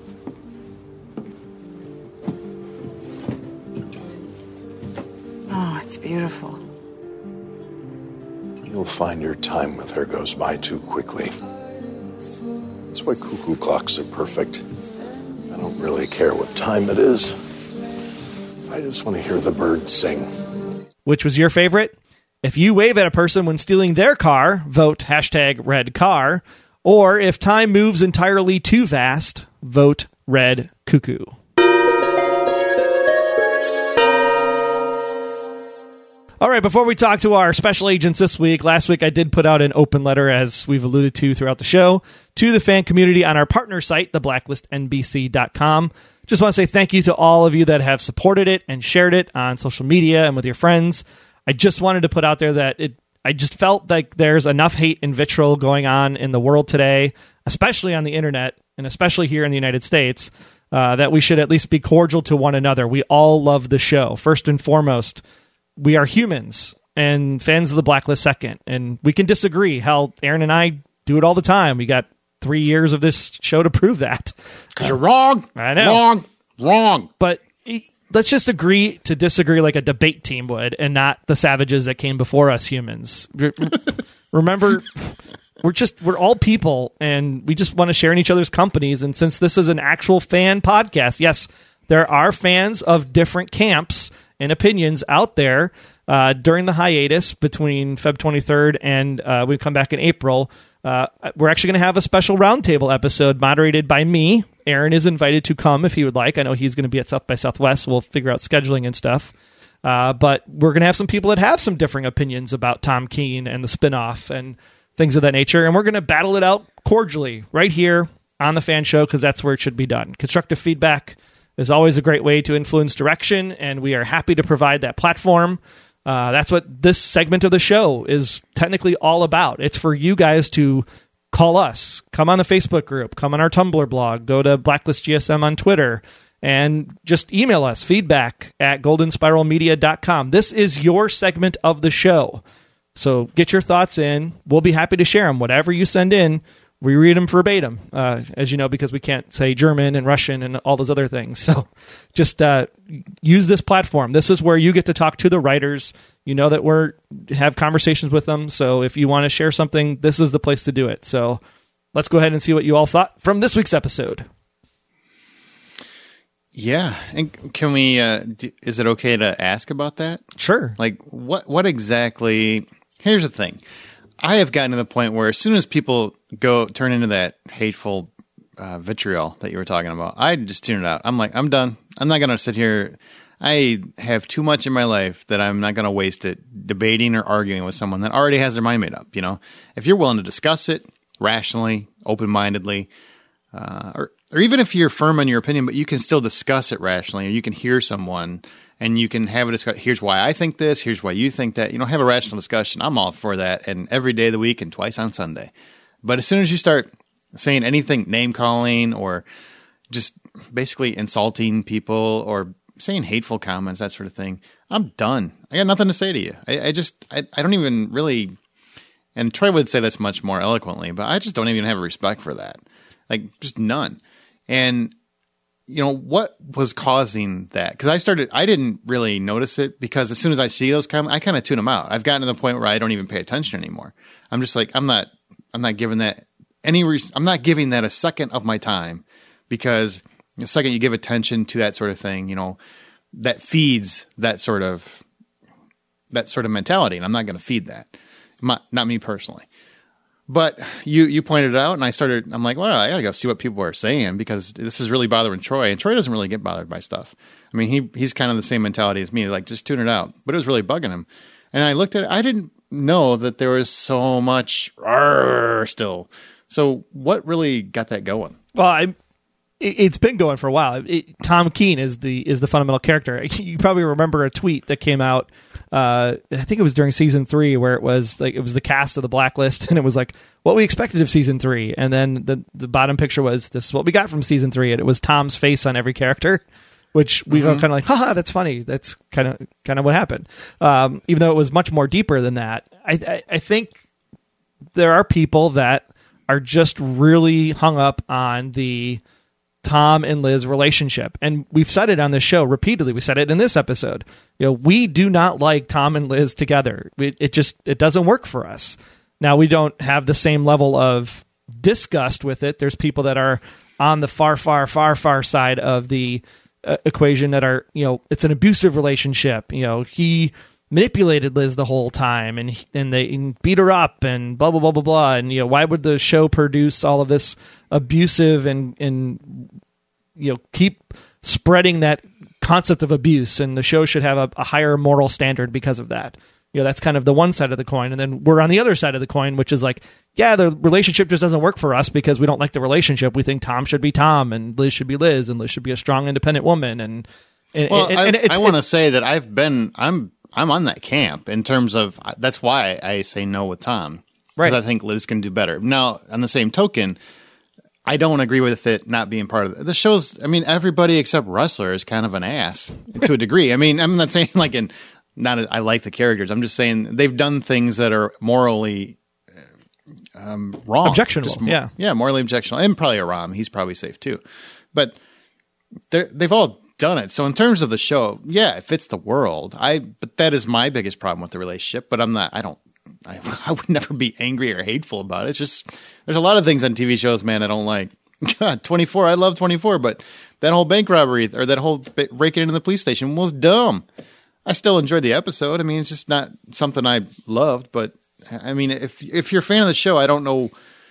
Oh, it's beautiful. You'll find your time with her goes by too quickly. That's why cuckoo clocks are perfect. I don't really care what time it is. I just want to hear the birds sing. Which was your favorite? If you wave at a person when stealing their car, vote hashtag red car. Or if time moves entirely too fast, vote red cuckoo. All right, before we talk to our special agents this week, last week I did put out an open letter, as we've alluded to throughout the show, to the fan community on our partner site, the blacklist N B C dot com. Just want to say thank you to all of you that have supported it and shared it on social media and with your friends. I just wanted to put out there that it. I just felt like there's enough hate and vitriol going on in the world today, especially on the internet, and especially here in the United States, uh, that we should at least be cordial to one another. We all love the show. First and foremost, we are humans and fans of the Blacklist second, and we can disagree. Hell, Aaron and I do it all the time. We got three years of this show to prove that. Because you're wrong. I know. Wrong. Wrong. But let's just agree to disagree like a debate team would, and not the savages that came before us humans. Remember, we're just, we're all people, and we just want to share in each other's companies. And since this is an actual fan podcast, yes, there are fans of different camps and opinions out there. Uh, during the hiatus between February twenty-third and uh, we come back in April, uh, we're actually going to have a special roundtable episode moderated by me. Aaron is invited to come if he would like. I know he's going to be at South by Southwest. So we'll figure out scheduling and stuff. Uh, but we're going to have some people that have some differing opinions about Tom Keene and the spinoff and things of that nature. And we're going to battle it out cordially right here on the fan show, because that's where it should be done. Constructive feedback is always a great way to influence direction, and we are happy to provide that platform. Uh, that's what this segment of the show is technically all about. It's for you guys to call us, come on the Facebook group, come on our Tumblr blog, go to Blacklist G S M on Twitter, and just email us feedback at golden spiral media dot com. This is your segment of the show. So get your thoughts in. We'll be happy to share them. Whatever you send in, we read them verbatim, uh, as you know, because we can't say German and Russian and all those other things. So just uh, use this platform. This is where you get to talk to the writers. You know that we're have conversations with them. So if you want to share something, this is the place to do it. So let's go ahead and see what you all thought from this week's episode. Yeah. And can we, uh, d- is it okay to ask about that? Sure. Like what, what exactly, here's the thing. I have gotten to the point where as soon as people go turn into that hateful uh, vitriol that you were talking about, I just tune it out. I'm like, I'm done. I'm not going to sit here. I have too much in my life that I'm not going to waste it debating or arguing with someone that already has their mind made up. You know, if you're willing to discuss it rationally, open-mindedly, uh, or, or even if you're firm in your opinion, but you can still discuss it rationally, or you can hear someone and you can have a discussion. Here's why I think this. Here's why you think that. You know, have a rational discussion. I'm all for that. And every day of the week and twice on Sunday. But as soon as you start saying anything, name calling or just basically insulting people or saying hateful comments, that sort of thing, I'm done. I got nothing to say to you. I, I just, I, I don't even really, and Troy would say this much more eloquently, but I just don't even have a respect for that. Like, just none. And you know, what was causing that? Because I started, I didn't really notice it because as soon as I see those comments, I kind of tune them out. I've gotten to the point where I don't even pay attention anymore. I'm just like, I'm not, I'm not giving that any, re- I'm not giving that a second of my time, because the second you give attention to that sort of thing, you know, that feeds that sort of, that sort of mentality. And I'm not going to feed that. Not, not me personally. But you, you pointed it out, and I started, I'm like, well, I got to go see what people are saying, because this is really bothering Troy. And Troy doesn't really get bothered by stuff. I mean, he he's kind of the same mentality as me, like, just tune it out. But it was really bugging him. And I looked at it. I didn't know that there was so much still. So what really got that going? Well, I, it's been going for a while. It, Tom Keene is the is the fundamental character. You probably remember a tweet that came out. Uh, I think it was during season three, where it was like it was the cast of the Blacklist, and it was like what we expected of season three, and then the the bottom picture was this is what we got from season three, and it was Tom's face on every character, which we mm-hmm. were kind of like, haha, that's funny. That's kind of kind of what happened. Um, even though it was much more deeper than that. I, I I think there are people that are just really hung up on the Tom and Liz relationship. And we've said it on this show repeatedly. We said it in this episode. You know, we do not like Tom and Liz together. It, it just, it doesn't work for us. Now, we don't have the same level of disgust with it. There's people that are on the far, far, far, far side of the uh, equation that are, you know, it's an abusive relationship. You know, he manipulated Liz the whole time, and and they beat her up and blah, blah, blah, blah, blah. And, you know, why would the show produce all of this abusive and, and you know, keep spreading that concept of abuse? And the show should have a, a higher moral standard because of that. You know, that's kind of the one side of the coin. And then we're on the other side of the coin, which is like, yeah, the relationship just doesn't work for us because we don't like the relationship. We think Tom should be Tom and Liz should be Liz and Liz should be a strong, independent woman. And, and, well, and, I, and it's, I want to it, say that I've been, I'm, I'm on that camp in terms of, that's why I say no with Tom. Right. Because I think Liz can do better. Now, on the same token, I don't agree with it not being part of it. The show's, I mean, everybody except Rustler is kind of an ass to a degree. I mean, I'm not saying like in, not I like the characters. I'm just saying they've done things that are morally um, wrong. Objectionable, just, yeah. Yeah, morally objectionable. And probably Aram. He's probably safe too. But they've all done it. So in terms of the show, yeah, it fits the world. I But that is my biggest problem with the relationship. But I'm not, I don't, I, I would never be angry or hateful about it. It's just, there's a lot of things on T V shows, man, I don't like. God, twenty-four, I love twenty-four, but that whole bank robbery or that whole breaking into the police station was dumb. I still enjoyed the episode. I mean, it's just not something I loved, but I mean, if if you're a fan of the show, I don't know.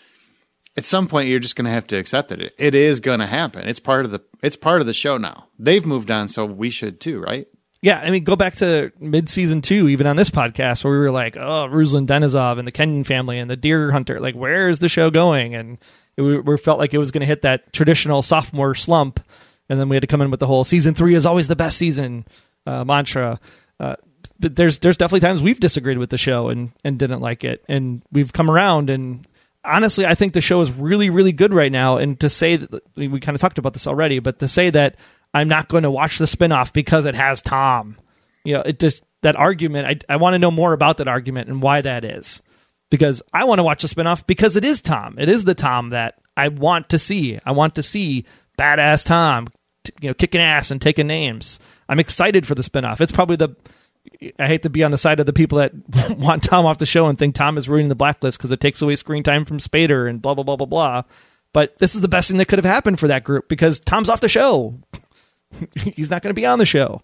At some point, you're just going to have to accept it. It is going to happen. It's part of the it's part of the show now. They've moved on, so we should too, right? Yeah, I mean, go back to mid-season two, even on this podcast, where we were like, oh, Ruslan Denizov and the Kenyon family and the Deer Hunter. Like, where is the show going? And it, we, we felt like it was going to hit that traditional sophomore slump, and then we had to come in with the whole season three is always the best season uh, mantra. Uh, but there's there's definitely times we've disagreed with the show and, and didn't like it, and we've come around. And honestly, I think the show is really, really good right now. And to say that we, we kind of talked about this already, but to say that I'm not going to watch the spinoff because it has Tom, you know, it just that argument. I I want to know more about that argument and why that is, because I want to watch the spinoff because it is Tom. It is the Tom that I want to see. I want to see badass Tom, you know, kicking ass and taking names. I'm excited for the spinoff. It's probably the, I hate to be on the side of the people that want Tom off the show and think Tom is ruining the Blacklist because it takes away screen time from Spader and blah, blah, blah, blah, blah. But this is the best thing that could have happened for that group because Tom's off the show. He's not going to be on the show.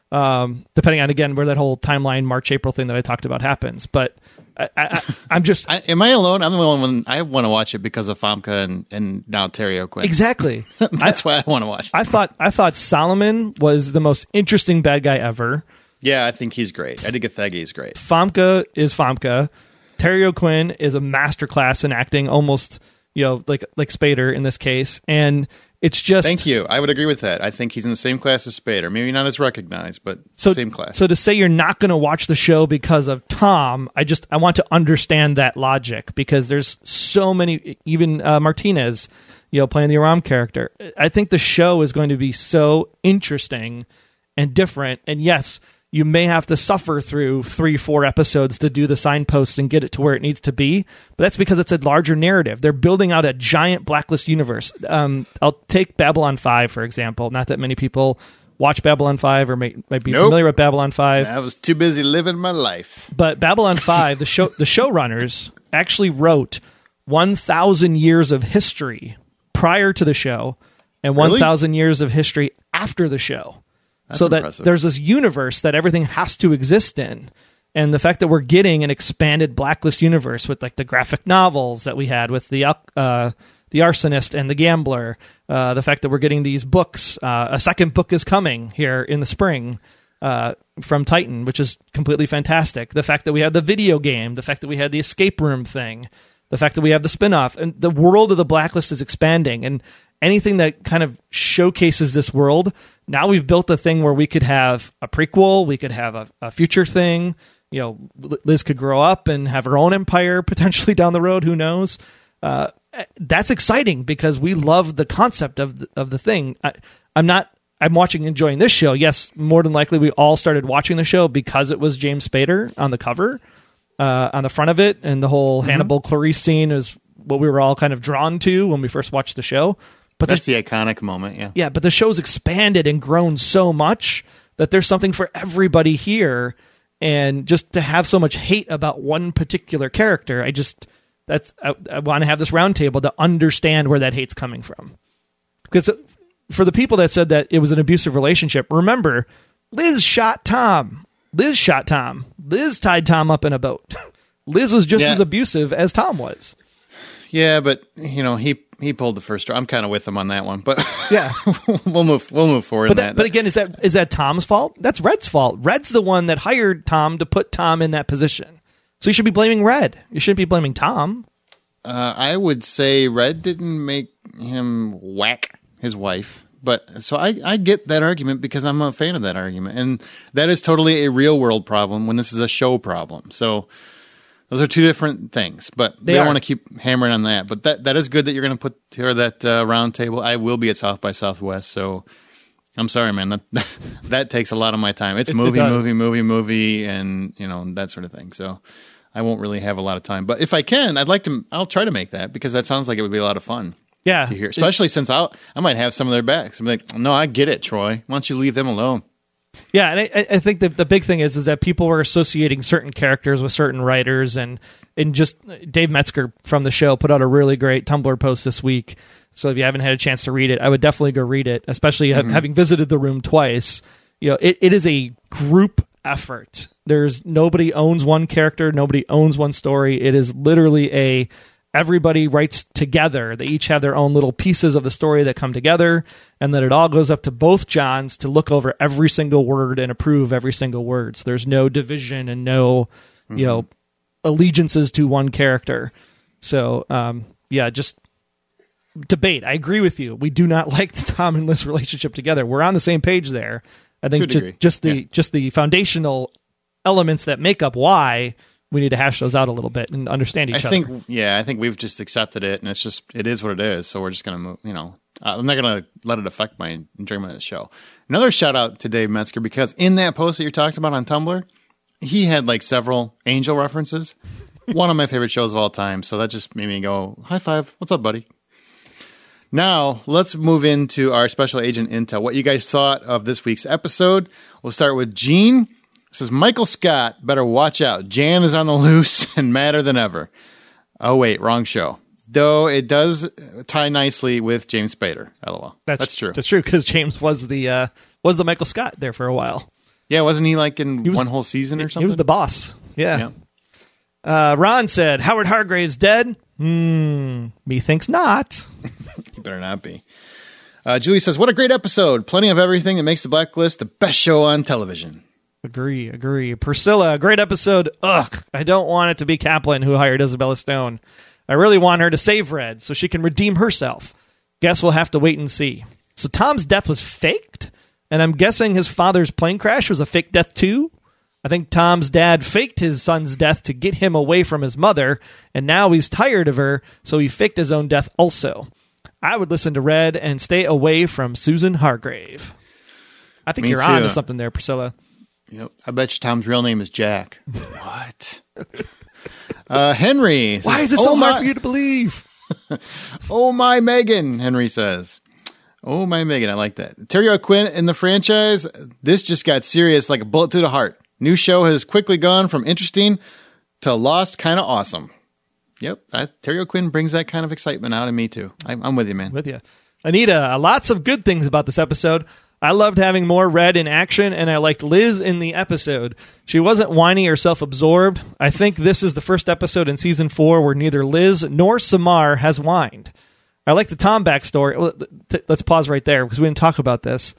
Um, depending on, again, where that whole timeline, March, April thing that I talked about happens. But I, I, I'm just... I, am I alone? I'm the only one. I want to watch it because of Famke and, and now Terry O'Quinn. Exactly. That's I, why I want to watch it. I thought, I thought Solomon was the most interesting bad guy ever. Yeah, I think he's great. Eddie Gathegi is great. Famke is Famke. Terry O'Quinn is a masterclass in acting, almost, you know, like like Spader in this case. And it's just... Thank you. I would agree with that. I think he's in the same class as Spader. Maybe not as recognized, but so, same class. So to say you're not going to watch the show because of Tom, I just I want to understand that logic because there's so many, even uh, Martinez, you know, playing the Aram character. I think the show is going to be so interesting and different. And yes, you may have to suffer through three, four episodes to do the signposts and get it to where it needs to be. But that's because it's a larger narrative. They're building out a giant Blacklist universe. Um, I'll take Babylon five, for example. Not that many people watch Babylon five or may, might be nope. familiar with Babylon five. I was too busy living my life. But Babylon five, the show, the showrunners actually wrote one thousand years of history prior to the show and really? one thousand years of history after the show. That's so that impressive. There's this universe that everything has to exist in. And the fact that we're getting an expanded Blacklist universe with like the graphic novels that we had with the uh, the Arsonist and the Gambler, uh, the fact that we're getting these books, uh, a second book is coming here in the spring uh, from Titan, which is completely fantastic. The fact that we have the video game, the fact that we had the escape room thing, the fact that we have the spinoff, and the world of the Blacklist is expanding. And anything that kind of showcases this world, now we've built a thing where we could have a prequel, we could have a, a future thing. You know, Liz could grow up and have her own empire potentially down the road. Who knows? Uh, that's exciting because we love the concept of the, of the thing. I, I'm not. I'm watching, enjoying this show. Yes, more than likely, we all started watching the show because it was James Spader on the cover, uh, on the front of it, and the whole mm-hmm. Hannibal Clarice scene is what we were all kind of drawn to when we first watched the show. But that's the, the iconic moment, yeah. Yeah, but the show's expanded and grown so much that there's something for everybody here. And just to have so much hate about one particular character, I just that's I, I want to have this roundtable to understand where that hate's coming from. Because for the people that said that it was an abusive relationship, remember, Liz shot Tom. Liz shot Tom. Liz tied Tom up in a boat. Liz was just yeah. as abusive as Tom was. Yeah, but you know he he pulled the first straw. I'm kind of with him on that one, but Yeah. we'll move we'll move forward. But, in that, that. but again, is that is that Tom's fault? That's Red's fault. Red's the one that hired Tom to put Tom in that position. So you should be blaming Red. You shouldn't be blaming Tom. Uh, I would say Red didn't make him whack his wife. But so I, I get that argument because I'm a fan of that argument. And that is totally a real world problem when this is a show problem. So those are two different things. But They they don't are. want to keep hammering on that. But that, that is good that you're going to put together that uh, round table. I will be at South by Southwest. So I'm sorry, man. That, that takes a lot of my time. It's It- it movie, does. movie, movie, movie, and, you know, that sort of thing. So I won't really have a lot of time. But if I can, I'd like to, I'll try to make that because that sounds like it would be a lot of fun. Yeah. To hear, especially since I'll, I might have some of their backs. I'm like, no, I get it, Troy. Why don't you leave them alone? Yeah, and I, I think that the big thing is is that people were associating certain characters with certain writers, and and just Dave Metzger from the show put out a really great Tumblr post this week. So if you haven't had a chance to read it, I would definitely go read it, especially ha- having visited the room twice. You know, it, it is a group effort. There's nobody owns one character, nobody owns one story. It is literally a everybody writes together. They each have their own little pieces of the story that come together, and then it all goes up to both Johns to look over every single word and approve every single word. So there's no division and no, mm-hmm. you know, allegiances to one character. So, um, yeah, just debate. I agree with you. We do not like the Tom and Liz relationship together. We're on the same page there. I think just, just the yeah. just the foundational elements that make up why we need to hash those out a little bit and understand each I other. think, yeah, I think we've just accepted it, and it's just, it is what it is. So we're just going to move, you know, uh, I'm not going to let it affect my enjoyment of the show. Another shout out to Dave Metzger, because in that post that you're talking about on Tumblr, he had like several Angel references. One of my favorite shows of all time. So that just made me go, high five. What's up, buddy? Now, let's move into our special agent intel. What you guys thought of this week's episode. We'll start with Gene. It says, Michael Scott, better watch out. Jan is on the loose and madder than ever. Oh, wait, wrong show. Though it does tie nicely with James Spader. LOL. That's, that's true. That's true, because James was the uh, was the Michael Scott there for a while. Yeah, wasn't he like in he was, one whole season or something? He was the boss. Yeah. yeah. Uh, Ron said, Howard Hargrave's dead? Hmm, methinks not. He better not be. Uh, Julie says, what a great episode. Plenty of everything that makes the Blacklist the best show on television. Agree, agree. Priscilla, great episode. Ugh, I don't want it to be Kaplan who hired Isabella Stone. I really want her to save Red so she can redeem herself. Guess we'll have to wait and see. So Tom's death was faked? And I'm guessing his father's plane crash was a fake death too? I think Tom's dad faked his son's death to get him away from his mother, and now he's tired of her, so he faked his own death also. I would listen to Red and stay away from Susan Hargrave. I think Me you're too. on to something there, Priscilla. Yep. I bet you Tom's real name is Jack. What? uh, Henry. Says, Why is it so oh hard my- for you to believe? Oh, my Megan, Henry says. Oh, my Megan. I like that. Terry O'Quinn in the franchise. This just got serious like a bullet through the heart. New show has quickly gone from interesting to lost kind of awesome. Yep. That, Terry O'Quinn brings that kind of excitement out in me, too. I'm, I'm with you, man. With you. Anita, lots of good things about this episode. I loved having more Red in action, and I liked Liz in the episode. She wasn't whiny or self-absorbed. I think this is the first episode in season four where neither Liz nor Samar has whined. I like the Tom backstory. Well, t- let's pause right there because we didn't talk about this.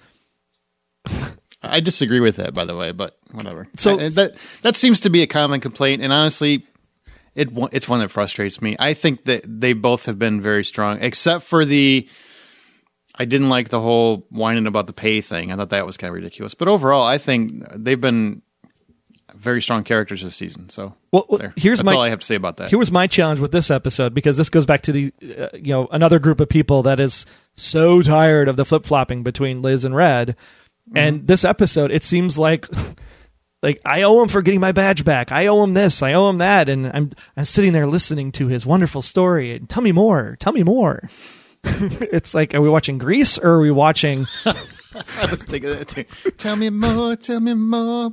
I disagree with that, by the way, but whatever. So I, that that seems to be a common complaint, and honestly, it it's one that frustrates me. I think that they both have been very strong, except for the. I didn't like the whole whining about the pay thing. I thought that was kind of ridiculous. But overall, I think they've been very strong characters this season. So well, there. here's That's my, all I have to say about that. Here was my challenge with this episode, because this goes back to the uh, you know another group of people that is so tired of the flip flopping between Liz and Red. Mm-hmm. And this episode, it seems like like I owe him for getting my badge back. I owe him this. I owe him that. And I'm I'm sitting there listening to his wonderful story. And tell me more. Tell me more. It's like, are we watching Grease or are we watching? I was thinking that too. Tell me more. Tell me more.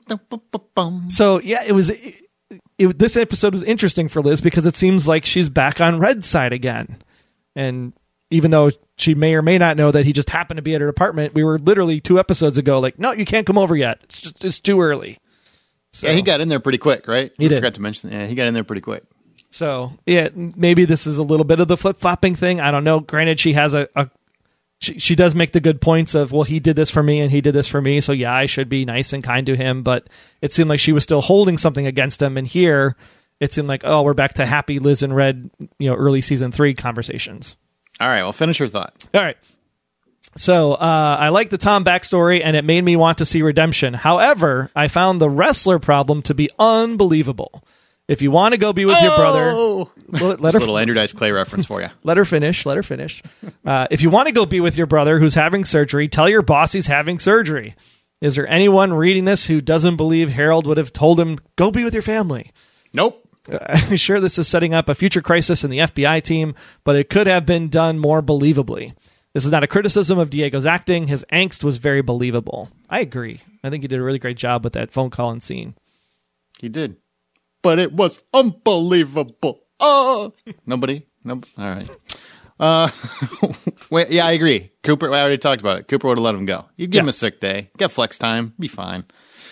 So yeah, it was. It, it, this episode was interesting for Liz because it seems like she's back on Red's side again, and even though she may or may not know that he just happened to be at her apartment, we were literally two episodes ago like, no, you can't come over yet. It's just it's too early. So, yeah, he got in there pretty quick, right? He I did. forgot to mention. Yeah, he got in there pretty quick. So, yeah, maybe this is a little bit of the flip-flopping thing. I don't know. Granted, she has a... a she, she does make the good points of, well, he did this for me and he did this for me, so yeah, I should be nice and kind to him, but it seemed like she was still holding something against him, and here it seemed like, oh, we're back to happy Liz and Red, you know, early season three conversations. All right, well, finish your thought. All right. So uh, I like the Tom backstory, and it made me want to see redemption. However, I found the wrestler problem to be unbelievable. If you want to go be with oh! your brother, let, let her, her little Andrew Dice Clay reference for you. Let her finish. Let her finish. Uh, if you want to go be with your brother who's having surgery, tell your boss he's having surgery. Is there anyone reading this who doesn't believe Harold would have told him, go be with your family? Nope. I'm sure this is setting up a future crisis in the F B I team, but it could have been done more believably. This is not a criticism of Diego's acting. His angst was very believable. I agree. I think he did a really great job with that phone call and scene. He did. But it was unbelievable. Oh, nobody? Nope. All right. Uh, wait, yeah, I agree. Cooper, I already talked about it. Cooper would have let him go. You'd give yeah. him a sick day. Get flex time. Be fine.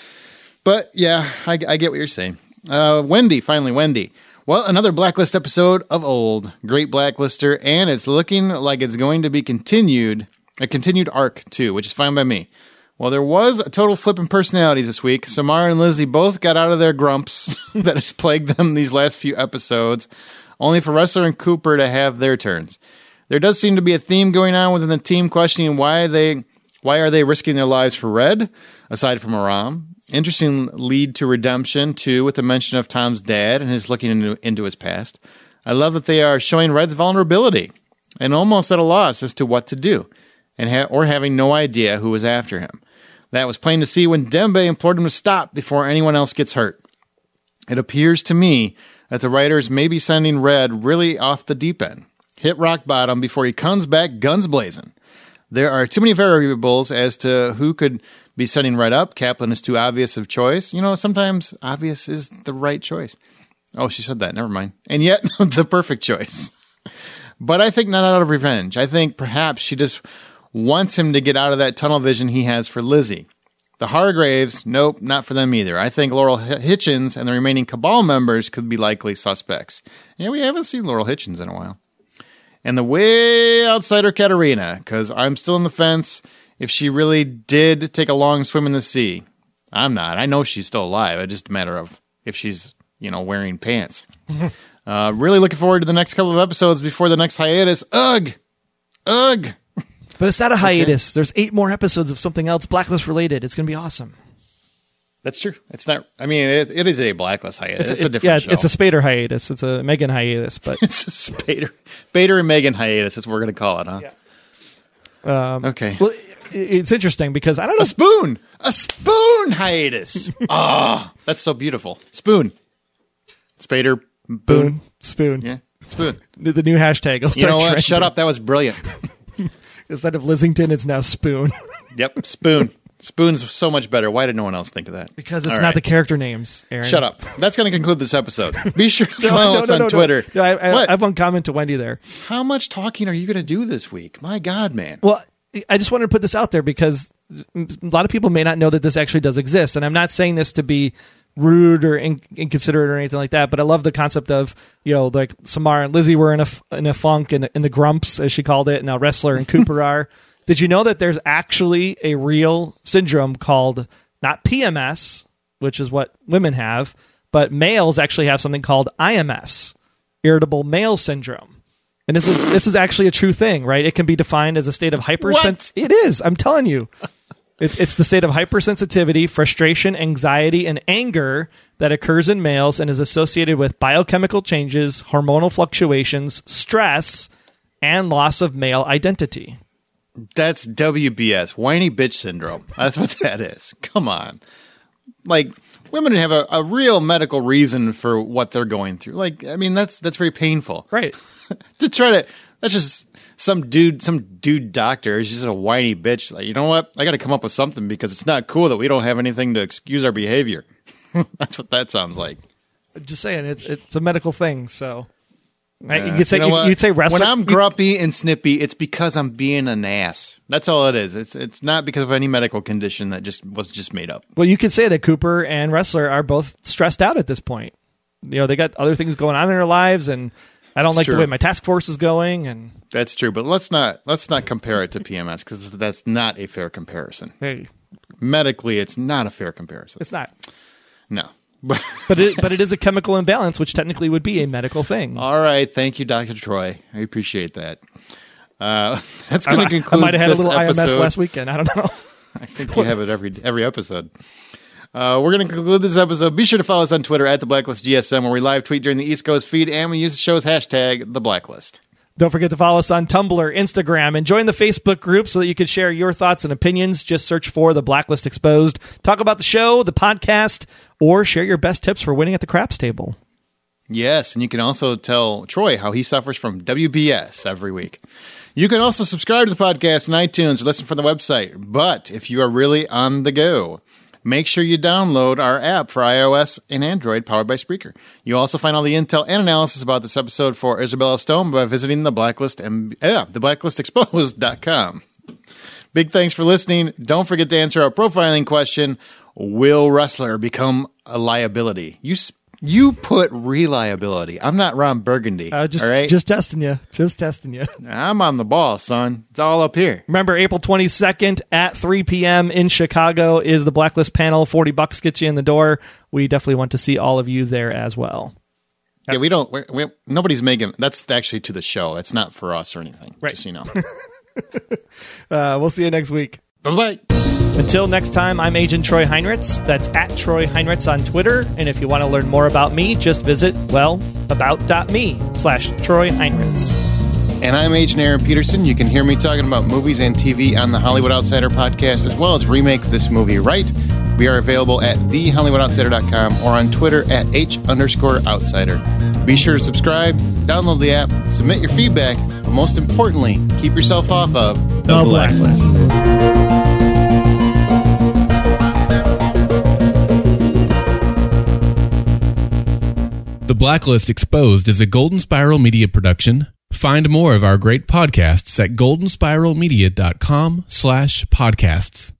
But yeah, I, I get what you're saying. Uh, Wendy, finally, Wendy. Well, another Blacklist episode of old. Great Blacklister, and it's looking like it's going to be continued, a continued arc, too, which is fine by me. Well, there was a total flip in personalities this week. Samara and Lizzie both got out of their grumps that has plagued them these last few episodes, only for Wrestler and Cooper to have their turns. There does seem to be a theme going on within the team questioning why they, why are they risking their lives for Red, aside from Aram. Interesting lead to redemption, too, with the mention of Tom's dad and his looking into, into his past. I love that they are showing Red's vulnerability and almost at a loss as to what to do, and ha- or having no idea who was after him. That was plain to see when Dembe implored him to stop before anyone else gets hurt. It appears to me that the writers may be sending Red really off the deep end. Hit rock bottom before he comes back guns blazing. There are too many variables as to who could be setting Red up. Kaplan is too obvious of choice. You know, sometimes obvious is the right choice. Oh, she said that. Never mind. And yet, the perfect choice. But I think not out of revenge. I think perhaps she just wants him to get out of that tunnel vision he has for Lizzie. The Hargraves, nope, not for them either. I think Laurel Hitchens and the remaining Cabal members could be likely suspects. Yeah, we haven't seen Laurel Hitchens in a while. And the way outsider Katerina, because I'm still on the fence if she really did take a long swim in the sea. I'm not. I know she's still alive. It's just a matter of if she's, you know, wearing pants. uh, really looking forward to the next couple of episodes before the next hiatus. Ugh! Ugh! But it's not a hiatus. Okay. There's eight more episodes of something else Blacklist related. It's going to be awesome. That's true. It's not. I mean, it, it is a Blacklist hiatus. It's, it's it, a different yeah, show. It's a Spader hiatus. It's a Megan hiatus. But it's a Spader, Spader and Megan hiatus. That's what we're going to call it, huh? Yeah. Um, okay. Well, it, it's interesting because I don't know. A spoon. A spoon hiatus. Ah, oh, that's so beautiful. Spoon. Spader. Boon. Boon. Spoon. Yeah. Spoon. The, the new hashtag. I'll start you know what? trending. Shut up. That was brilliant. Instead of Lizington, it's now Spoon. Yep, Spoon. Spoon's so much better. Why did no one else think of that? Because it's All not right. the character names, Aaron. Shut up. That's going to conclude this episode. Be sure to no, follow no, us no, on no, Twitter. No, I, I, what? I have one comment to Wendy there. How much talking are you going to do this week? My God, man. Well, I just wanted to put this out there because a lot of people may not know that this actually does exist. And I'm not saying this to be rude or in, inconsiderate or anything like that, but I love the concept of, you know, like Samara and Lizzie were in a, in a funk and in, in the grumps, as she called it, and now Wrestler and Cooper are. Did you know that there's actually a real syndrome called not P M S, which is what women have, but males actually have something called I M S, irritable male syndrome. And this is this is actually a true thing, right? It can be defined as a state of hypersensitivity. It is. I'm telling you. It, it's the state of hypersensitivity, frustration, anxiety, and anger that occurs in males and is associated with biochemical changes, hormonal fluctuations, stress, and loss of male identity. That's W B S, whiny bitch syndrome. That's what that is. Come on. Like, women have a, a real medical reason for what they're going through. Like, I mean, that's that's very painful. Right. to try to, that's just some dude, some dude doctor is just a whiny bitch. Like, you know what? I got to come up with something because it's not cool that we don't have anything to excuse our behavior. That's what that sounds like. Just saying, it's it's a medical thing, so... Right? Uh, you could say you know you, you'd say wrestler. When I'm grumpy and snippy, it's because I'm being an ass. That's all it is. It's it's not because of any medical condition that just was just made up. Well, you could say that Cooper and Wrestler are both stressed out at this point. you know, they got other things going on in their lives, and I don't It's like true. the way my task force is going. And That's true, but let's not let's not compare it to P M S because that's not a fair comparison. hey, Medically, it's not a fair comparison. it's not. No. But it, but it is a chemical imbalance, which technically would be a medical thing. All right, thank you, Doctor Troy. I appreciate that. Uh, that's I, going to might- conclude I might have had a this little episode. I M S last weekend. I don't know. I think you have it every every episode. Uh, we're going to conclude this episode. Be sure to follow us on Twitter at The Blacklist G S M, where we live tweet during the East Coast feed, and we use the show's hashtag, The Blacklist. Don't forget to follow us on Tumblr, Instagram, and join the Facebook group so that you can share your thoughts and opinions. Just search for The Blacklist Exposed. Talk about the show, the podcast, or share your best tips for winning at the craps table. Yes, and you can also tell Troy how he suffers from W B S every week. You can also subscribe to the podcast on iTunes or listen from the website. But if you are really on the go, make sure you download our app for iOS and Android powered by Spreaker. You also find all the intel and analysis about this episode for Isabella Stone by visiting the Blacklist and yeah, the blacklist exposed dot com. Big thanks for listening. Don't forget to answer our profiling question. Will wrestler become a liability? You sp- you put reliability. I'm not Ron Burgundy. Uh, just, all right? just testing you. Just testing you. I'm on the ball, son. It's all up here. Remember, April twenty-second at three p.m. in Chicago is the Blacklist panel. forty bucks gets you in the door. We definitely want to see all of you there as well. Yeah, we don't. We're, we nobody's making. That's actually to the show. It's not for us or anything. Right. Just so you know. Uh, we'll see you next week. Bye bye. Until next time, I'm Agent Troy Heinritz. That's at Troy Heinritz on Twitter. And if you want to learn more about me, just visit, well, about.me slash Troy Heinritz. And I'm Agent Aaron Peterson. You can hear me talking about movies and T V on the Hollywood Outsider podcast, as well as Remake This Movie Right. We are available at the hollywood outsider dot com or on Twitter at H underscore outsider. Be sure to subscribe, download the app, submit your feedback, but most importantly, keep yourself off of the, The Blacklist. The Blacklist Exposed is a Golden Spiral Media production. Find more of our great podcasts at golden spiral media dot com slash podcasts.